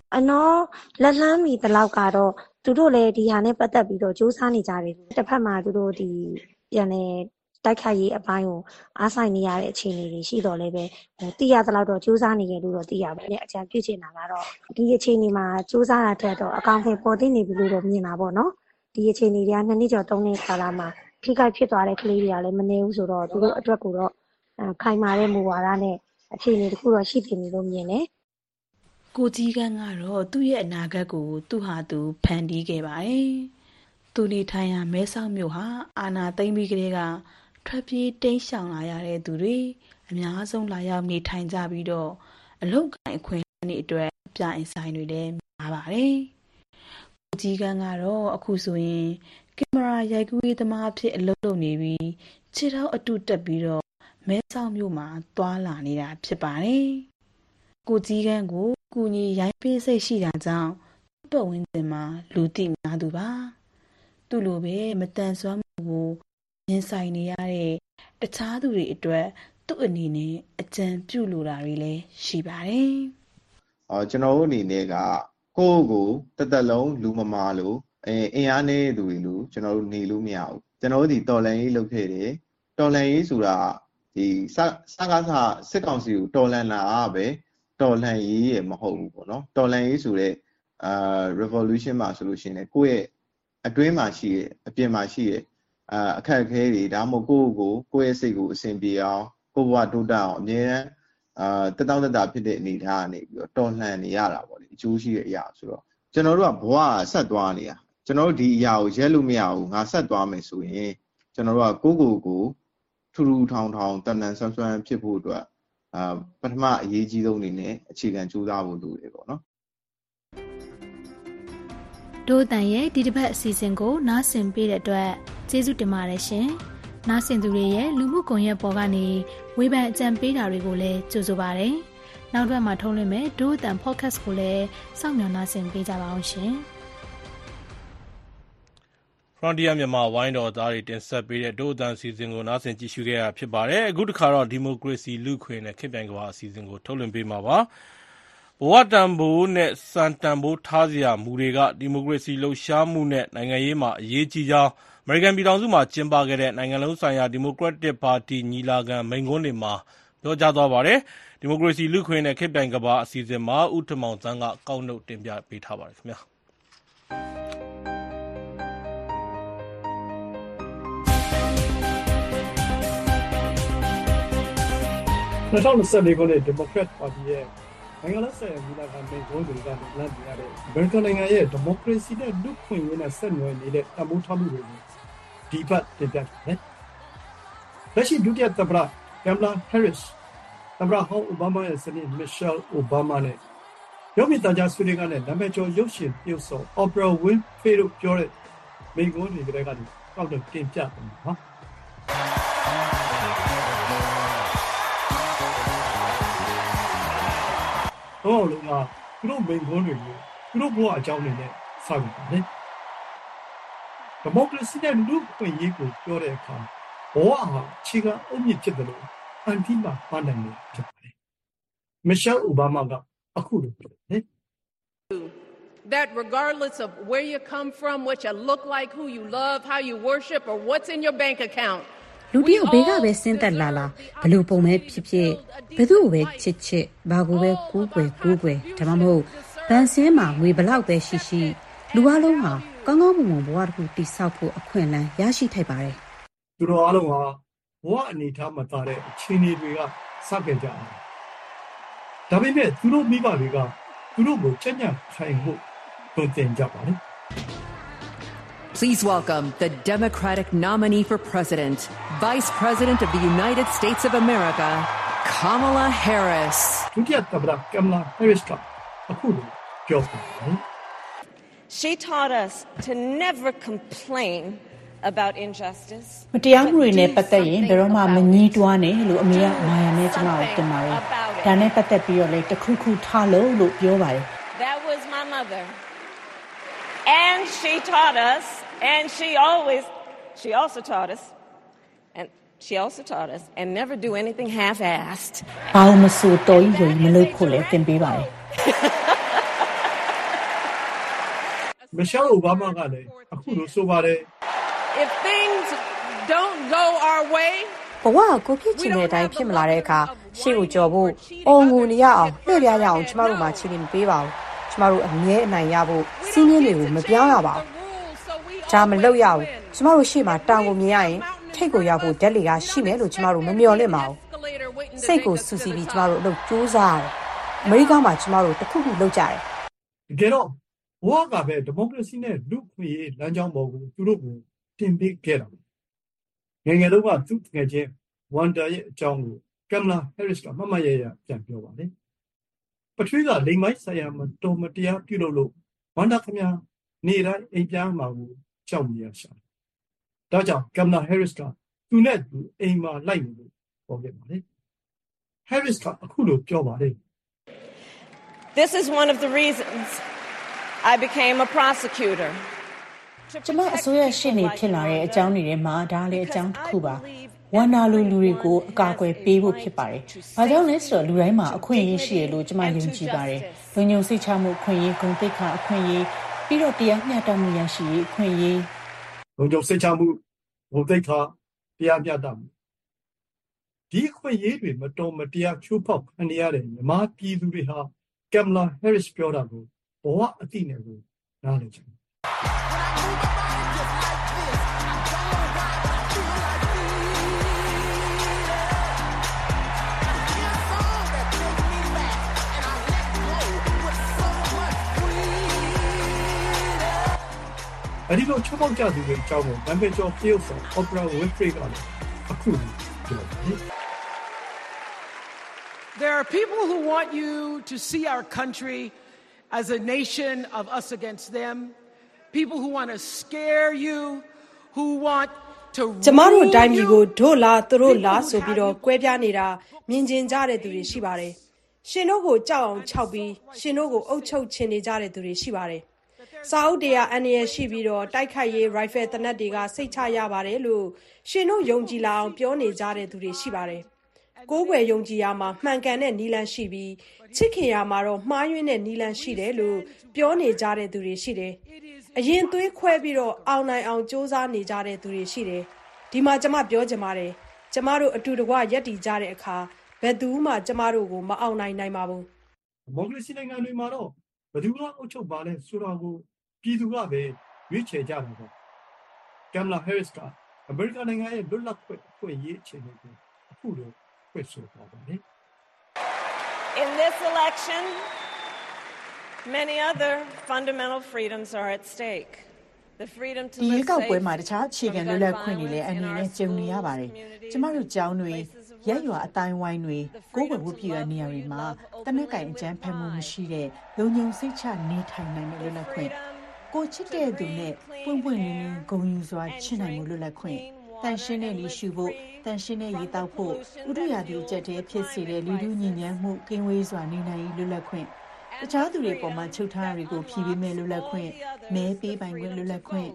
အနော်လက်လန်းမီတလောက်ကတော့သူတို့လည်းဒီဟာနဲ့ပတ်သက်ပြီးတော့စူးစမ်းနေကြတယ်တစ်ဖက်မှာသူတို့ဒီပြန်နေတိုက်ခိုက်ရေးအပိုင်းကိုအားဆိုင်နေရတဲ့အခြေအနေတွေရှိတော့လည်းပဲဟိုသိရသလောက်တော့စူးစမ်းနေကြလို့တော့သိရပါတယ်အကြံပြုချင်တာကတော့ဒီအခြေအနေမှာစူးစမ်းတာထက်တော့အကောင့်ထဲပေါ်သိနေပြီလို့တော့မြင်တာပေါ့နော်ဒီအခြေအနေတွေကနှစ်နှစ်ကျော်သုံးနှစ်ကာလမှာထိခိုက်ဖြစ်သွားတဲ့ကလေးတွေကလည်းမနေဘူးဆိုတော့သူတို့အတွက်ကိုတော့ခိုင်မာတဲ့မူဝါဒနဲ့အခြေအနေတခုတော့ရှိနေလို့မြင်တယ်ကိုကြီးကန်းကတော့သူ့ရဲ့အနာဂတ်ကိုသူ့ဟာသူဖန်တီးခဲ့ပါတယ်သူနေထိုင်ရာမဲဆောက်မြို့ဟာအာဏာသိမ်းပြီးကလေးကထွက်ပြေးတိမ်းရှောင်လာရတဲ့သူတွေအများဆုံးလာရောက်နေထိုင်ကြပြီးတော့အလုပ်ကိုင်အခွင့်အရေးတွေအတွက်ပြအိမ်ဆိုင်တွေလည်းများပါတယ်ကိုကြီးကန်းကတော့အခုဆိုရင်ကင်မရာရိုက်ကူးရေးသမားအဖြစ်အလုပ်လုပ်နေပြီးခြေထောက်အတူတက်ပြီးတော့မဲဆောက်မြို့မှာသွားလာနေတာဖြစ်ပါတယ်ကိုကြီးကန်းကိုကူညီရိုင်းပေးစိတ်ရှိတာကြောင့်ပတ်ဝန်းကျင်မှာလူသိများသူပါသူ့လိုပဲမတန်ဆွမ်းမှုကိုရင်ဆိုင်နေရတဲ့တခြားသူတွေအတွက်သူ့အနေနဲ့အကြံပြုလိုတာတွေလည်းရှိပါတယ်။အော်ကျွန်တော်တို့အနေနဲ့ကကိုယ့်ကိုတသက်လုံးလူမမာလို့အင်းအင်အားနေသူတွေလို့ကျွန်တော်တို့နေလို့မရဘူး။ကျွန်တော်တို့ဒီတော်လန်ရေးလုပ်ခဲ့တယ်။တော်လန်ရေးဆိုတာဒီစစကားစစစ်ကောင်စီကိုတော်လန်လာပဲတော်လန်ရေးရမဟုတ်ဘူးပေါ့နော်တော်လန်ရေးဆိုတဲ့အာ revolution မှာဆိုလို့ရှိရင်ကိုယ့်ရဲ့အတွင်းမှာရှိရဲ့အပြင်မှာရှိရဲ့အာအခက်အခဲတွေဒါမှမဟုတ်ကိုယ့်ကိုကိုယ့်ရဲ့စိတ်ကိုအစဉ်ပြေအောင်ကိုယ့်ဘဝတိုးတက်အောင်အမြဲတမ်းအာတတောင့်တတဖြစ်တဲ့အနေထားကနေပြီးတော့တော်လှန်နေရတာပေါ့လေအကျိုးရှိတဲ့အရာဆိုတော့ကျွန်တော်တို့ကဘဝဆက်သွားနေတာကျွန်တော်တို့ဒီအရာကိုရက်လို့မရဘူးငါဆက်သွားမယ်ဆိုရင်ကျွန်တော်တို့ကကိုယ့်ကိုယ်ကိုထူထူထောင်ထောင်တန်တန်ဆွမ်းဆွမ်းဖြစ်ဖို့အတွက်အာပထမအရေးကြီးဆုံးအနေနဲ့အခြေခံကြိုးစားဖို့လိုတယ်ပေါ့နော်ဒို့တန်ရဲ့ဒီတစ်ပတ်အစီအစဉ်ကိုနားဆင်ပေးတဲ့အတွက်ကျေးဇူးတင်ပါတယ်ရှင်နားဆင်သူတွေရဲ့လူမှုကွန်ရက်ပေါ်ကနေဝေဖန်အကြံပေးတာတွေကိုလည်းကြိုဆိုပါရစေနောက်တစ်ပတ်မှာထုတ်လွှင့်မယ်ဒို့တန် podcast ကိုလည်းစောင့်မျှော်နားဆင်ပေးကြပါအောင်ရှင် Frontier မြန်မာဝိုင်းတော်သားတွေတင်ဆက်ပေးတဲ့ဒို့အတန်အစီအစဉ်ကိုနားဆင်ကြည့်ရှုခဲ့ရဖြစ်ပါတယ်အခုတစ်ခါတော့ဒီမိုကရေစီလူခွင့်နဲ့ခေတ်ပြိုင်ကမ္ဘာအစီအစဉ်ကိုထုတ်လွှင့်ပေးမှာပါဘဝတန်ဖိုးနဲ့စံတန်ဖိုးထားစရာမူတွေကဒီမိုကရေစီလှုပ်ရှားမှုနဲ့နိုင်ငံရေးမှာအရေးကြီးကြောင်းအမေရိကန်ပြည်ထောင်စုမှာကျင်းပခဲ့တဲ့နိုင်ငံလုံးဆိုင်ရာဒီမိုကရက်တစ်ပါတီညီလာခံမိန့်ခွန်းတွေမှာပြောကြားသွားပါတယ်ဒီမိုကရေစီလူခွင့်နဲ့ခေတ်ပြိုင်ကမ္ဘာအစီအစဉ်မှာဦးထမောင်သန်းကကောက်နှုတ်တင်ပြပေးထားပါတယ်ခင်ဗျာ၂၀၂၄ခုနှစ်ဒီမိုကရက်ပါတီရဲ့နိုင်ငံလုံးဆိုင်ရာညီလာခံမိန့်ခွန်းတွေကနေလမ်းပြရတဲ့အမေရိကန်နိုင်ငံရဲ့ဒီမိုကရေစီနဲ့လူ့ခွင့်ရေးနဲ့ဆက်နွယ်နေတဲ့တမိုးထားမှုတွေကိုဒီဘက်တင်ပြတယ်။လက်ရှိဒုတိယသမ္မတကမ်မလာဟဲရစ်သမ္မတဟောင်းအိုဘားမားရဲ့ဇနီးမစ်ရှယ်အိုဘားမားနဲ့ရုပ်မြင်သံကြားဆွေးနွေးကနေနာမည်ကျော်ရုပ်ရှင်ပြုဆောင်အော်ပရာဝင်းဖေးတို့ပြောတဲ့မိန့်ခွန်းတွေကကနေကောက်တော့တင်ပြတယ်ဟာ။တော့လုံးကသူတို့မိန့်ခွန်းတွေကိုသူတို့ဘဝအကြောင်းတွေနဲ့ဆောက်နေတာလေဒီမိုကရေစီနဲ့လူ့ခွင့်ရေးကိုပြောတဲ့အခါဘဝဟာခြေကအုတ်မြစ်ဖြစ်တယ်လို့အန်တီမာပန်းနိုင်နေဖြစ်ပါတယ်မစ်ရှယ်အိုဘားမားကအခုလိုပြောတယ် That regardless of where you come from, what you look like, who you love, how you worship, or what's in your bank account, လူတယောက်ဘေးကပဲဆင်းသက်လာလာဘလို့ပုံပဲဖြစ်ဖြစ်ဘယ်သူ့ကိုပဲချစ်ချစ်ဘာကိုပဲကူးကွယ်ကူးကွယ်ဒါမှမဟုတ်ဗန်စင်းမှာငွေဘလောက်ပဲရှိရှိလူအလုံးဟာကောင်းကောင်းမွန်မွန်ဘဝတစ်ခုတည်ဆောက်ဖို့အခွင့်အလမ်းရရှိထိုက်ပါတယ်သူတို့အလုံးဟာဘဝအနေထားမှာတာတဲ့အခြေအနေတွေကစခဲ့ကြတယ်ဒါပေမဲ့သူတို့မိဘတွေကသူတို့ကိုချက်ညက်ခိုင်ဖို့တွင်တင်ကြပါတယ် Please welcome the Democratic nominee for president, Vice President of the United States of America, Kamala Harris. She taught us to never complain about injustice. မတရားမှုတွေနဲ့ပတ်သက်ရင်ဘယ်တော့မှမငြင်းတွားနဲ့လို့အမေကမာယာနဲ့ကျွန်တော်တင်ပါတယ်။ဒါနဲ့ပတ်သက်ပြီးတော့လေတခုခုထားလို့လို့ပြောပါတယ် That was my mother. And she taught us, and she always, she also taught us, and she also taught us, and never do anything half-assed. ဘာလို့မဆိုတော်ကြီးရုံမလို့ဖို့လဲသင်ပေးပါတယ် Michelle Obama ကလည်းအခုလိုဆိုပါတယ် If things don't go our way, ဘဝကိုဖြစ်ချင်တဲ့အတိုင်းဖြစ်မလာတဲ့အခါရှေ့ကိုကြော်ဖို့အော်ငိုနေရအောင်လှည့်ပြရအောင်ကျမတို့မှခြေနေမပေးပါဘူးကျမတို့အမြဲအနိုင်ရဖို့စီးနှင်းတွေကိုမပြောင်းရပါဘူးဒါမလုပ်ရဘူးကျမတို့ရှေ့မှာတောင်ကိုမြင်ရရင်ထိတ်ကိုရောက်ဖို့ဓာတ်တွေကရှိမယ်လို့ကျမတို့မမျှော်လင့်ပါဘူးစိတ်ကိုစူးစီးပြီးကျမတို့အလုပ်ကြိုးစားရတယ်အမေရိကမှာကျမတို့တခုခုလုပ်ကြတယ်တကယ်တော့ဘဝကပဲဒီမိုကရေစီနဲ့လူ့ခွင့်ရေးလမ်းကြောင်းပေါ်ကိုသူတို့ကိုတင်ပေးခဲ့တာငယ်ငယ်တုန်းကသူ့ငယ်ချင်းဝန်တာရဲ့အကြောင်းကိုကမ်မလာဟဲရစ်ကမမရရပြန်ပြောပါတယ်ပထဝီကလိမ်မိုက်ဆိုင်ရာမတော်မတရားပြုလုပ်လို့ဝန်တာခင်ဗျာနေတိုင်းအိမ်ပြန်မှာကိုကြောက်နေရရှာဒါကြောင့်ကမ်မလာဟဲရစ်ကသူနဲ့သူအိမ်မှာလိုက်နေလို့ပြောခဲ့ပါတယ်ဟဲရစ်ကအခုလိုပြောပါတယ် This is one of the reasons I became a prosecutor. ကျမအစိုးရရှေ့နေဖြစ်လာတဲ့အကြောင်းတွေထဲမှာဒါလည်းအကြောင်းတစ်ခုပါဝန်နာလူလူတွေကိုအကာအကွယ်ပေးဖို့ဖြစ်ပါတယ်။ဘာကြောင့်လဲဆိုတော့လူတိုင်းမှာအခွင့်အရေးရှိရလို့ကျမယုံကြည်ပါတယ်။လုံခြုံစိတ်ချမှုအခွင့်အရေးဂုဏ်သိက္ခာအခွင့်အရေးပြီးတော့တရားမျှတမှုရရှိရေးအခွင့်အရေးလုံခြုံစိတ်ချမှုဂုဏ်သိက္ခာတရားမျှတမှုဒီအခွင့်အရေးတွေမတော်မတရားချိုးဖောက်ခံရတဲ့မြန်မာပြည်သူတွေဟာကမ်မလာဟဲရစ်ပြောတာကိုဘဝအသိနဲ့ကိုနားလည်ကြတယ်အဲဒီလိုချိုးဖောက်ကြသူတွေအကြောင်းကိုနာမည်ကျော်ပြုဆောင် Oprah Winfrey ကလည်းအခုပြောတယ် There are people who want you to see our country as a nation of us against them. People who want to scare you, who want to ကျမတို့တိုင်းပြည်ကိုဒို့လားသူတို့လားဆိုပြီးတော့ကွဲပြားနေတာမြင်ကျင်ကြတဲ့သူတွေရှိပါတယ်။ရှင်တို့ကိုကြောက်အောင်ခြောက်ပြီးရှင်တို့ကိုအုပ်ချုပ်ချင်နေကြတဲ့သူတွေရှိပါတယ်။စာအုပ်တရားအန္တရာယ်ရှိပြီးတော့တိုက်ခိုက်ရေး rifle တနက်တွေကစိတ်ချရပါတယ်လို့ရှင်တို့ယုံကြည်လာအောင်ပြောနေကြတဲ့သူတွေရှိပါတယ်။ကိုးကွယ်ယုံကြည်ရမှာမှန်ကန်တဲ့နီလန်ရှိပြီးချစ်ခင်ရမှာတော့မှားယွင်းတဲ့နီလန်ရှိတယ်လို့ပြောနေကြတဲ့သူတွေရှိတယ်။အရင်သွေးခွဲပြီးတော့အောင်နိုင်အောင်စ조사နေကြတဲ့သူတွေရှိတယ်။ဒီမှာကျမပြောချင်ပါတယ်။ကျမတို့အတူတကွရက်တည်ကြတဲ့အခါဘယ်သူမှကျမတို့ကိုမအောင်နိုင်နိုင်ပါဘူး။ဒီမိုကရေစီနိုင်ငံတွေမှာတော့ဘယ်သူကအုပ်ချုပ်ပါလဲဆိုတာကိုပြည်သူကပဲရွေးချယ်ကြတာပေါ့။ကမ်မလာဟဲရစ်ကအမေရိကန်နိုင်ငံရဲ့လွတ်လပ်ခွင့်အခွင့်အရေးအခြေအနေကိုအခုလိုဖွင့်ဆိုထားပါတယ်။ In this election, many other fundamental freedoms are at stake. The freedom to ဒီ live ကောက်ပွဲ safe မှာတခြားအခြေခံလွတ်လပ်ခွင့်တွေလည်းအနည်းနဲ့ကြုံနေရပါတယ်။ကျမတို့ကျောင်းတွေရက်ရွာအတိုင်းဝိုင်းတွေကိုယ်ွယ်ဖို့ပြည်ရနေရာတွေမှာတနက်ကင်အကျန်းဖက်မှုမရှိတဲ့လုံခြုံစိတ်ချနေထိုင်နိုင်တဲ့လွတ်လပ်ခွင့်ကိုချစ်တဲ့သူနဲ့ပွင့်ပွင့်လင်းလင်းဂုဏ်ယူစွာချစ်နိုင်မှုလွတ်လပ်ခွင့်တန်ရှင်းတဲ့လူရှုဖို့တန်ရှင်းတဲ့ရေတောက်ဖို့ဥဒရာဒီအကျက်တဲ့ဖြစ်စေတဲ့လူလူညဉ့်ညမ်းမှုကင်းဝေးစွာနေနိုင်လွတ်လပ်ခွင့်တခြားသူတွေပေါ်မှာချုပ်ထားတာတွေကိုဖြည့်ပေးမဲ့လွတ်လပ်ခွင့်မဲပေးပိုင်ခွင့်လွတ်လပ်ခွင့်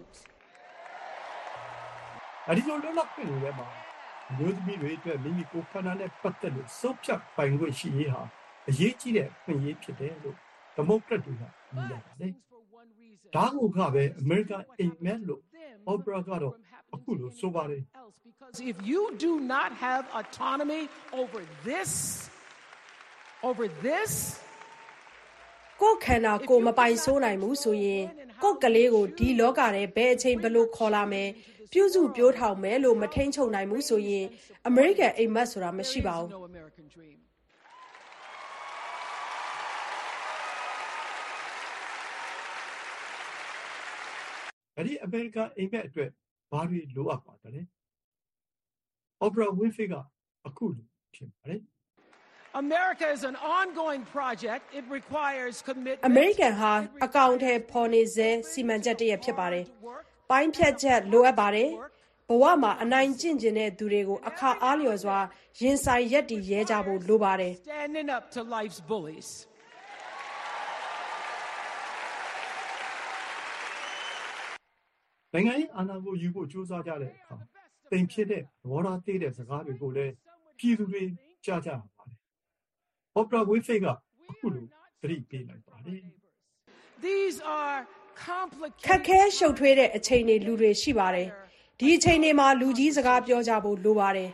အဲဒီလိုလွတ်လပ်ခွင့်တွေထဲမှာမျိုးသမီးတွေအတွက်မိမိကိုယ်ခန္ဓာနဲ့ပတ်သက်လို့စုပ်ဖြတ်ပိုင်ခွင့်ရှိရေးဟာအရေးကြီးတဲ့ခွင့်ရေးဖြစ်တယ်လို့ဒီမိုကရက်တွေကမြင်ကြပါတယ်။ဒါကိုကပဲအမေရိကန်အိမ်မက်လို့ Oprah ကတော့အခုလိုဆိုပါတယ် Because if you do not have autonomy over this over this ကိုယ်ခန္ဓာကိုယ်မပိုင်ဆိုးနိုင်ဘူးဆိုရင်ကိုယ်ကလေးကိုဒီလောကထဲဘယ်အချိန်ဘလို့ခေါ်လာမယ်ပြုစုပြောထောင်မယ်လို့မထိန်ချုပ်နိုင်ဘူးဆိုရင်အမေရိကန်အိမ်မက်ဆိုတာမရှိပါဘူးအဲ့ဒီအမေရိကန်အိမ်မက်အတွက်ဘာတွေလိုအပ်ပါသလဲ Oprah Winfrey ကအခုလိုထင်ပါတယ် America is an ongoing project. It requires commitment. American ဟာအကောင့်ထဲပေါ်နေစေစီမံချက်တည်းဖြစ်ပါတယ်။ပိုင်းဖြတ်ချက်လိုအပ်ပါတယ်။ဘဝမှာအနိုင်ကျင့်ကျင်တဲ့သူတွေကိုအခါအားလျော်စွာရင်ဆိုင်ရက်တည်ရဲကြဖို့လိုပါတယ်။ Standing up to life's bullies. နိုင်ငံရေးအာဏာကိုယူဖို့ကြိုးစားကြတဲ့အခါတိမ်ဖြစ်တဲ့သဘောထားသေးတဲ့စကားတွေကိုလည်းပြည်သူတွေကြားကြပါတယ်။ Oprah Winfrey ကအခုလိုသတိပေးလိုက်ပါတယ် These are ခက်ခဲရှုပ်ထွေးတဲ့အချိန်တွေလူတွေရှိပါတယ်ဒီအချိန်တွေမှာလူကြီးစကားပြောကြဖို့လိုပါတယ်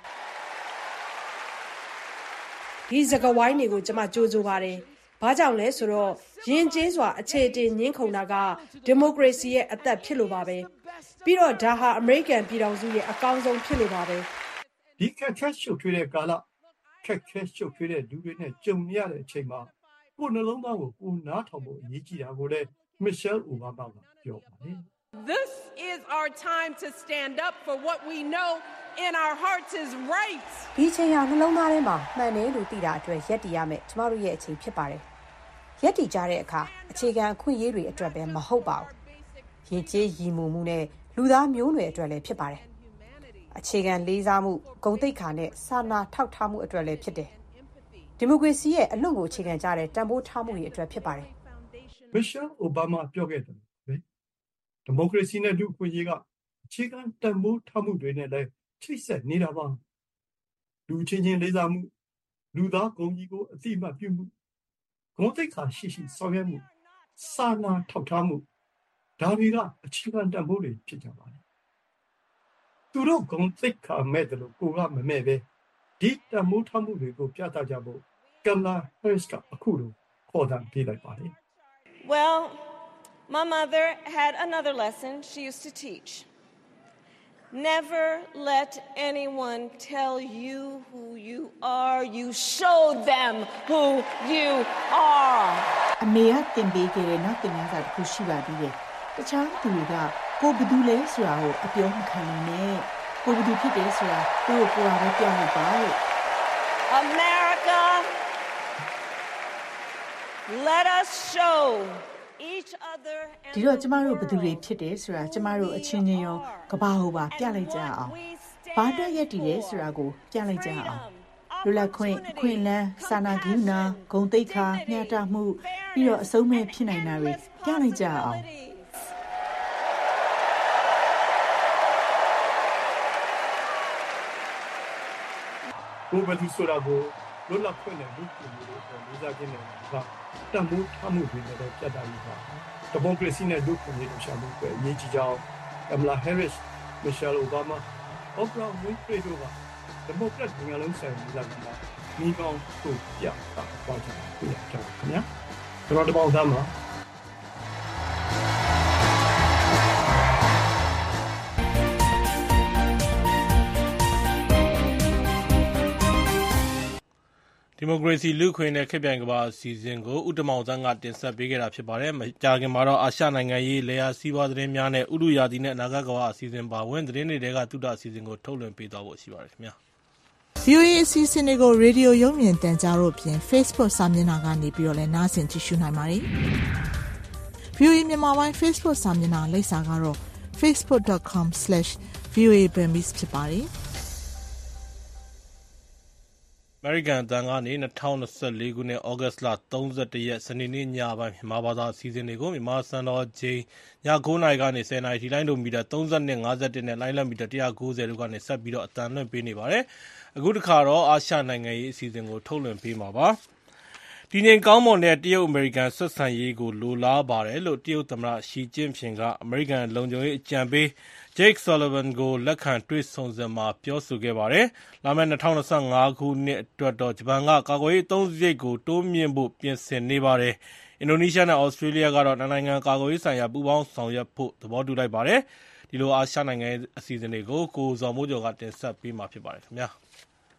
ဒီစကားဝိုင်းတွေကိုကျွန်မကြိုးစိုးပါတယ်ဘာကြောင့်လဲဆိုတော့ယဉ်ကျေးစွာအခြေအတင်ညှင်းခုန်တာကဒီမိုကရေစီရဲ့အသက်ဖြစ်လို့ပါပဲပြီးတော့ဒါဟာအမေရိကန်ပြည်ထောင်စုရဲ့အကောင်းဆုံးဖြစ်လို့ပါပဲဒီခက်ခဲရှုပ်ထွေးတဲ့ကာလခက်ခဲရှုပ်ထွေးတဲ့လူတွေနဲ့ကြုံရတဲ့အချိန်မှာကိုယ်နှလုံးသားကိုကိုယ်နားထောင်ဖို့အရေးကြီးတာကိုလည်း Michelle Obama ကပြောပါတယ် This is our time to stand up for what we know in our hearts is right ဒီချိန်ဟာနှလုံးသားထဲမှာမှန်တယ်လို့သိတာအတွက်ရက်တည်ရမယ်ကျမတို့ရဲ့အချိန်ဖြစ်ပါတယ်ရက်တည်ကြတဲ့အခါအခြေခံအခွင့်အရေးတွေအတွက်ပဲမဟုတ်ပါဘူးရင်ကျေးရည်မှုမှုနဲ့လူသားမျိုးနွယ်အတွက်လည်းဖြစ်ပါတယ်အခြေခံလေးစားမှုဂုဏ်သိက္ခာနဲ့စာနာထောက်ထားမှုအတွက်လည်းဖြစ်တယ်ဒီမိုကရေစီရဲ့အလွန်ကိုအခြေခံကြတဲ့တန်ဖိုးထားမှုတွေအတွက်ဖြစ်ပါတယ် Michelle Obama ပြောခဲ့တယ်ပဲဒီမိုကရေစီနဲ့လူ့အခွင့်အရေးကအခြေခံတန်ဖိုးထားမှုတွေနဲ့လည်းချိတ်ဆက်နေတာပါလူချင်းချင်းလေးစားမှုလူသားဂုဏ်ကြီးကိုအသိအမှတ်ပြုမှုဂုဏ်သိက္ခာရှိရှိဆောင်ရွက်မှုစာနာထောက်ထားမှုဒါတွေကအခြေခံတန်ဖိုးတွေဖြစ်ကြပါတယ်သူတို့ဂုဏ်သိက္ခာမဲ့တယ်လို့ကိုကမမဲ့ပဲဒီတန်ဖိုးထားမှုတွေကိုပြသကြဖို့ကမ်လာဟဲရစ်ကအခုလိုခေါ်သံပေးလိုက်ပါတယ် Well, my mother had another lesson she used to teach. Never let anyone tell you who you are. You show them who you are. အမေကသင်ပေးခဲ့တဲ့နောက်သင်ခန်းစာတစ်ခုရှိပါသေးတယ်။တခြားသူတွေကကိုယ်ဘယ်သူလဲဆိုတာကိုအပြောမခံနိုင်နဲ့။ကိုယ်ဘယ်သူဖြစ်တယ်ဆိုတာကိုယ့်ကိုယ်ကိုယ်ပဲပြောလို့ပါလို့ America, let us show each other ဒီတော့ကျမတို့ဘယ်သူတွေဖြစ်တယ်ဆိုတာကျမတို့အချင်းချင်းရောကဘာဟိုပါပြလိုက်ကြအောင်။ဘာအတွက်ရက်တည်လဲဆိုတာကိုပြလိုက်ကြအောင်။လူလက်ခွင့်အခွင့်အလမ်းစာနာကရုဏာဂုဏ်သိက္ခာမျှတမှုပြီးတော့အဆုံးမဲ့ဖြစ်နိုင်တာတွေပြလိုက်ကြအောင်ကိုယ်ပဲသူဆိုတာကိုလွတ်လပ်ခွင့်နဲ့လူ့အခွင့်အရေးတွေပေါ်လေးစားခြင်းနဲ့ကတန်ဖိုးထားမှုတွေနဲ့တော့ပြတ်တာကြီးပါဒီမိုကရေစီနဲ့လူ့အခွင့်အရေးတို့ရှာမှုပဲအရေးကြီးကြောင်းကမ်လာဟဲရစ်မီရှယ်အိုဘားမားအော်ပရာဝင်းဖရီတို့ကဒီမိုကရက်နိုင်ငံလုံးဆိုင်ရာလာမှာမိကောင်းကိုပြတာပေါ့ကြည့်ရကြပါခင်ဗျာကျွန်တော်တပေါင်းသားမှာဒီမိုကရေစီလူ့ခွင့်နဲ့ခေတ်ပြိုင်ကမ္ဘာအစီအစဉ်ကိုဥတမောင်ဆန်းကတင်ဆက်ပေးခဲ့တာဖြစ်ပါတယ်။မကြာခင်မှာတော့အာရှနိုင်ငံရေးလေယာစီးပွားသတင်းများနဲ့ဥတုရာသီနဲ့အနာဂတ်ကမ္ဘာအစီအစဉ်ပါဝင်သတင်းတွေကသုတအစီအစဉ်ကိုထုတ်လွှင့်ပေးသွားဖို့ရှိပါတယ်ခင်ဗျာ။ဗွီအိုအေ အစီအစဉ်တွေကိုရေဒီယိုရုပ်မြင်သံကြားတို့ပြင် Facebook စာမျက်နှာကနေပြီးတော့လည်းနားဆင်ကြည့်ရှုနိုင်ပါတယ်။ ဗွီအိုအေမြန်မာပိုင်း Facebook စာမျက်နှာလိပ်စာကတော့ facebook dot com slash v o a burmese ဖြစ်ပါတယ်။အမေရိကန်အသံကနေ၂၀၂၄ခုနှစ်ဩဂတ်စ်လ၃၁ရက်စနေနေ့ညပိုင်းမြန်မာဘာသာအစီအစဉ်တွေကိုမြန်မာစံတော်ချိန်ည၉နာရီကနေ၁၀နာရီထိလိုင်းဒိုမီတာ၃၂ ၅၁နဲ့လိုင်းလက်မီတာ၁၉၀တို့ကနေဆက်ပြီးတော့အသံလွှင့်ပေးနေပါတယ်။အခုတစ်ခါတော့အာရှနိုင်ငံရေးအစီအစဉ်ကိုထုတ်လွှင့်ပေးမှာပါ။တည်ငြိမ်ကောင်းမွန်တဲ့တရုတ်အမေရိကန်ဆက်ဆံရေးကိုလိုလားပါတယ်လို့တရုတ်သမ္မတရှီကျင့်ဖျင်ကအမေရိကန်လုံခြုံရေးအကြံပေးJake Sullivan ကိုလက်ခံတွေ့ဆုံစဉ်မှာပြောဆိုခဲ့ပါတယ်။လာမယ့်၂၀၂၅ခုနှစ်အတွက်တော့ဂျပန်ကကာကွယ်ရေးအသုံးစရိတ်ကိုတိုးမြှင့်ဖို့ပြင်ဆင်နေပါတယ်။အင်ဒိုနီးရှားနဲ့ဩစတြေးလျကတော့နှစ်နိုင်ငံကာကွယ်ရေးဆိုင်ရာပူးပေါင်းဆောင်ရွက်ဖို့သဘောတူလိုက်ပါတယ်။ဒီလိုအာရှနိုင်ငံရေးအစီအစဉ်တွေကိုကိုဇော်မိုးကျော်ကတင်ဆက်ပေးမှာဖြစ်ပါတယ်ခင်ဗျာ။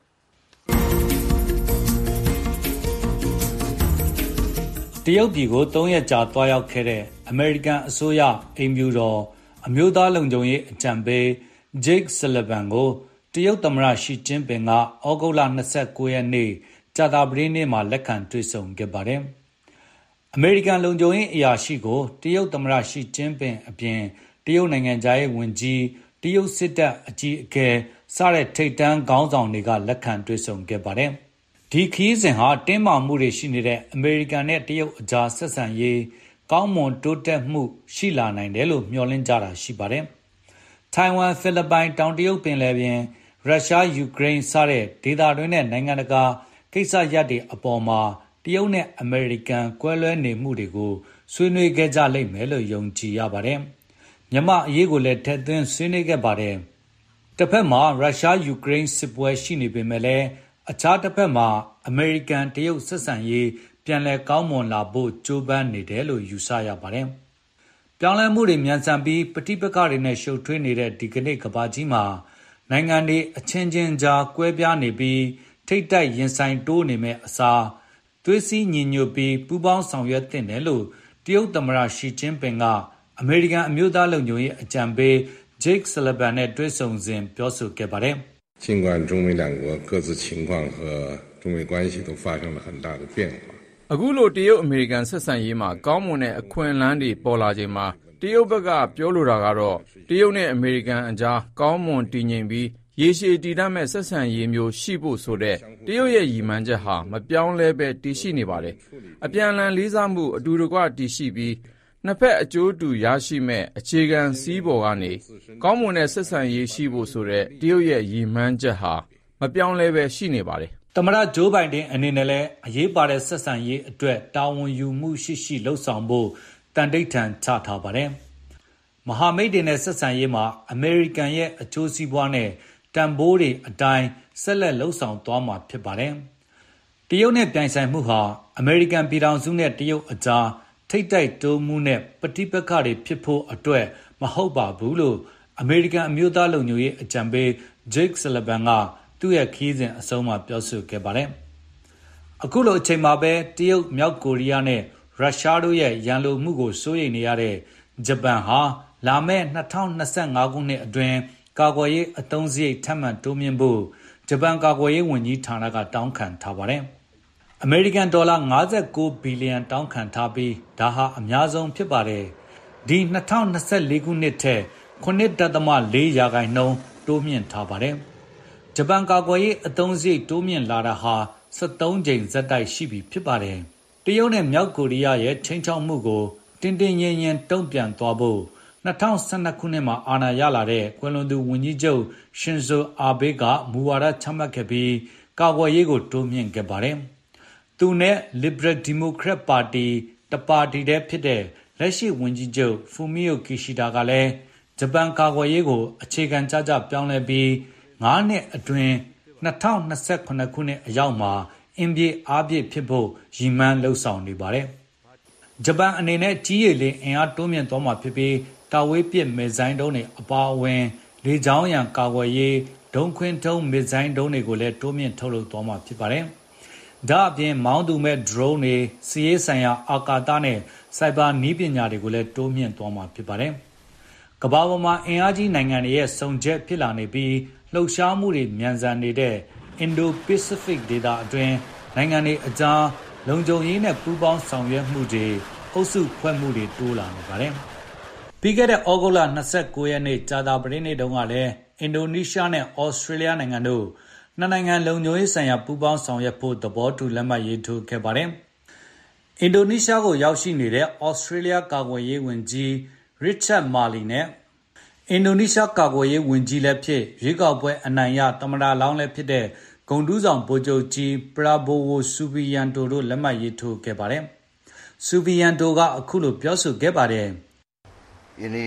တရုတ်ပြည်ကို၃ရက်ကြာသွားရောက်ခဲ့တဲ့အမေရိကန်အစိုးရအိမ်ဖြူတော်အမျိုးသားလုံခြုံရေးအကြံပေး Jake Sullivan ကိုတရုတ်သမ္မတရှီကျင်းပင်ကဩဂုတ်လ၂၉ရက်နေ့ကြာသပတေးနေ့မှာလက်ခံတွေ့ဆုံခဲ့ပါတယ်။အမေရိကန်လုံခြုံရေးအရာရှိကိုတရုတ်သမ္မတရှီကျင်းပင်အပြင်တရုတ်နိုင်ငံသားရေးဝန်ကြီးတရုတ်စစ်တပ်အကြီးအကဲစတဲ့ထိပ်တန်းခေါင်းဆောင်တွေကလက်ခံတွေ့ဆုံခဲ့ပါတယ်။ဒီခရီးစဉ်ဟာတင်းမာမှုတွေရှိနေတဲ့အမေရိကန်နဲ့တရုတ်အကြားဆက်ဆံရေးကောင်းမွန်တိုးတက်မှုရှိလာနိုင်တယ်လို့မျှော်လင့်ကြတာရှိပါတယ်။ထိုင်ဝမ်ဖိလစ်ပိုင်တောင်တရုတ်ပင်လယ်ပြင်ရုရှားယူကရိန်းစတဲ့ဒေသတွင်းနဲ့နိုင်ငံတကာကိစ္စရပ်တွေအပေါ်မှာတတရုတ်နဲ့အမေရိကန်ကွဲလွဲနေမှုတွေကိုဆွေးနွေးခဲ့ကြလိမ့်မယ်လို့ယုံကြည်ရပါတယ်။မြန်မာအရေးကိုလည်းထည့်သွင်းဆွေးနွေးခဲ့ပါတယ်။တစ်ဖက်မှာရုရှားယူကရိန်းစစ်ပွဲရှိနေပေမဲ့လည်းအခြားတစ်ဖက်မှာအမေရိကန်တရုတ်ဆက်ဆံရေးပြန်လည်ကောင်းမွန်လာဖို့ကြိုးပမ်းနေတယ်လို့ယူဆရပါတယ်။ပြောင်းလဲမှုတွေမြန်ဆန်ပြီးပဋိပက္ခတွေနဲ့ရှုပ်ထွေးနေတဲ့ဒီကနေ့ကမ္ဘာကြီးမှာနိုင်ငံတွေအချင်းချင်းကြားကွဲပြားနေပြီးထိတ်တိုက်ရင်ဆိုင်တိုးနေမဲ့အစားသွေးစည်းညီညွတ်ပြီးပူးပေါင်းဆောင်ရွက်သင့်တယ်လို့တရုတ်သမ္မတရှီကျင်းပင်ကအမေရိကန်အမျိုးသားလုံခြုံရေးအကြံပေးဂျိတ်ဆလဗန်နဲ့တွေ့ဆုံစဉ်ပြောဆိုခဲ့ပါတယ်尽管中美两国各自情况和中美关系都发生了很大的变化အခုလိုတရုတ်အမေရိကန်ဆက်ဆံရေးမှာကောင်းမွန်တဲ့အခွင့်အလမ်းတွေပေါ်လာချိန်မှာတရုတ်ဘက်ကပြောလိုတာကတော့တရုတ်နဲ့အမေရိကန်အကြားကောင်းမွန်တည်ငြိမ်ပြီးရေရှည်တည်တတ်မဲ့ဆက်ဆံရေးမျိုးရှိဖို့ဆိုတဲ့တရုတ်ရဲ့ရည်မှန်းချက်ဟာမပြောင်းလဲပဲတည်ရှိနေပါတယ်။အပြန်အလှန်လေးစားမှုအတူတကွတည်ရှိပြီးနှစ်ဖက်အကျိုးတူရရှိမဲ့အခြေခံစည်းပေါ်ကနေကောင်းမွန်တဲ့ဆက်ဆံရေးရှိဖို့ဆိုတဲ့တရုတ်ရဲ့ရည်မှန်းချက်ဟာမပြောင်းလဲပဲရှိနေပါတယ်။သမ္မတဂျိုးဘိုင်ဒန်အနေနဲ့လည်းအရေးပါတဲ့ဆက်ဆံရေးအတွက်တာဝန်ယူမှုရှိရှိလှုပ်ဆောင်ဖို့တန်တိတ်ထန်ချထားပါတယ်။မဟာမိတ်တွေနဲ့ဆက်ဆံရေးမှာအမေရိကန်ရဲ့အကျိုးစီးပွားနဲ့တန်ဖိုးတွေအတိုင်းဆက်လက်လှုပ်ဆောင်သွားမှာဖြစ်ပါတယ်။တရုတ်နဲ့ပြိုင်ဆိုင်မှုဟာအမေရိကန်ပြည်ထောင်စုနဲ့တရုတ်အကြားထိတ်တိုက်တိုးမှုနဲ့ပဋိပက္ခတွေဖြစ်ဖို့အတွက်မဟုတ်ပါဘူးလို့အမေရိကန်အမျိုးသားလုံခြုံရေးအကြံပေးဂျိတ်ဆလဗန်ကသူ့ရဲ့ခီးစဉ်အဆုံးမှာပြောဆိုခဲ့ပါတယ်။အခုလိုအချိန်မှာပဲတရုတ်မြောက်ကိုရီးယားနဲ့ရုရှားတို့ရဲ့ရန်လိုမှုကိုစိုးရိမ်နေရတဲ့ဂျပန်ဟာလာမယ့်၂၀၂၅ခုနှစ်အတွင်းကာကွယ်ရေးအသုံးစရိတ်ထပ်မံတိုးမြှင့်ဖို့ဂျပန်ကာကွယ်ရေးဝန်ကြီးဌာနကတောင်းခံထားပါတယ်။အမေရိကန်ဒေါ်လာ၅၉ဘီလီယံတောင်းခံထားပြီးဒါဟာအများဆုံးဖြစ်ပါတယ်။ဒီ၂၀၂၄ခုနှစ်ထက်၇.၄ရာခိုင်နှုန်းတိုးမြှင့်ထားပါတယ်။ဂျပန်ကာကွယ်ရေးအသုံးစရိတ်တိုးမြင့်လာတာဟာ၁၃ကြိမ်ဆက်တိုက်ရှိပြီဖြစ်ပါတယ်။တရုတ်နဲ့မြောက်ကိုရီးယားရဲ့ချိန်ချောက်မှုကိုတင်းတင်းရင်းရင်းတုံ့ပြန်သွားဖို့၂၀၁၂ခုနှစ်မှာအာဏာရလာတဲ့ကွယ်လွန်သူဝန်ကြီးချုပ်ရှင်ဇိုအာဘေးကမူဝါဒချမှတ်ခဲ့ပြီးကာကွယ်ရေးကိုတိုးမြှင့်ခဲ့ပါတယ်။သူနဲ့ Liberal Democrat Party တပါတီတည်းဖြစ်တဲ့လက်ရှိဝန်ကြီးချုပ်ဖူမီယိုကီရှီဒါကလည်းဂျပန်ကာကွယ်ရေးကိုအခြေခံကျကျပြောင်းလဲပြီး၅နှစ်အတွင်း၂၀၂၇ခုနှစ်အရောက်မှာအင်ပြေအားပြည့်ဖြစ်ဖို့ရည်မှန်းလှုပ်ဆောင်နေပါတယ်။ဂျပန်အနေနဲ့ကြီးရည်လေးအင်အားတိုးမြင့်သွားမှာဖြစ်ပြီးတာဝေးပစ်မစ်ဇိုင်းဒုံးတွေအပါအဝင်လေကြောင်းရန်ကာကွယ်ရေးဒုံးခွင်းထုံးမစ်ဇိုင်းဒုံးတွေကိုလည်းတိုးမြင့်ထုတ်လုပ်သွားမှာဖြစ်ပါတယ်။ဒါအပြင်မောင်းသူမဲ့ drone တွေစီးရေးဆိုင်ရာအာကာသနဲ့စိုက်ဘာနည်းပညာတွေကိုလည်းတိုးမြင့်သွားမှာဖြစ်ပါတယ်။ကမ္ဘာပေါ်မှာအင်အားကြီးနိုင်ငံတွေရဲ့စုံချက်ဖြစ်လာနေပြီးလှုပ်ရှားမှုတွေမြန်ဆန်နေတဲ့ Indo-Pacific ဒေသအတွင်းနိုင်ငံတွေအကြားလုံခြုံရေးနဲ့ပူးပေါင်းဆောင်ရွက်မှုတွေအုပ်စုဖွဲ့မှုတွေတိုးလာနေပါတယ်။ပြီးခဲ့တဲ့ဩဂုတ်လ၂၉ရက်နေ့ကြာသပတေးနေ့တုန်းကလည်းအင်ဒိုနီးရှားနဲ့ဩစတြေးလျနိုင်ငံတို့နှစ်နိုင်ငံလုံခြုံရေးဆိုင်ရာပူးပေါင်းဆောင်ရွက်ဖို့သဘောတူလက်မှတ်ရေးထိုးခဲ့ပါတယ်။အင်ဒိုနီးရှားကိုရောက်ရှိနေတဲ့ဩစတြေးလျကာကွယ်ရေးဝန်ကြီးရစ်ချတ်မာလီနဲ့အင်ဒိုနီးရှားကာကွယ်ရေးဝန်ကြီးလည်းဖြစ်ရွေးကောက်ပွဲအနိုင်ရသမ္မတလောင်းလည်းဖြစ်တဲ့ဂုဏ်ထူးဆောင်ဗိုလ်ချုပ်ကြီးပရာဘိုဝိုဆူဘီယန်တိုတို့လက်မှတ်ရေးထိုးခဲ့ပါတယ်။ဆူဘီယန်တိုကအခုလိုပြောဆိုခဲ့ပါတယ်။ Ini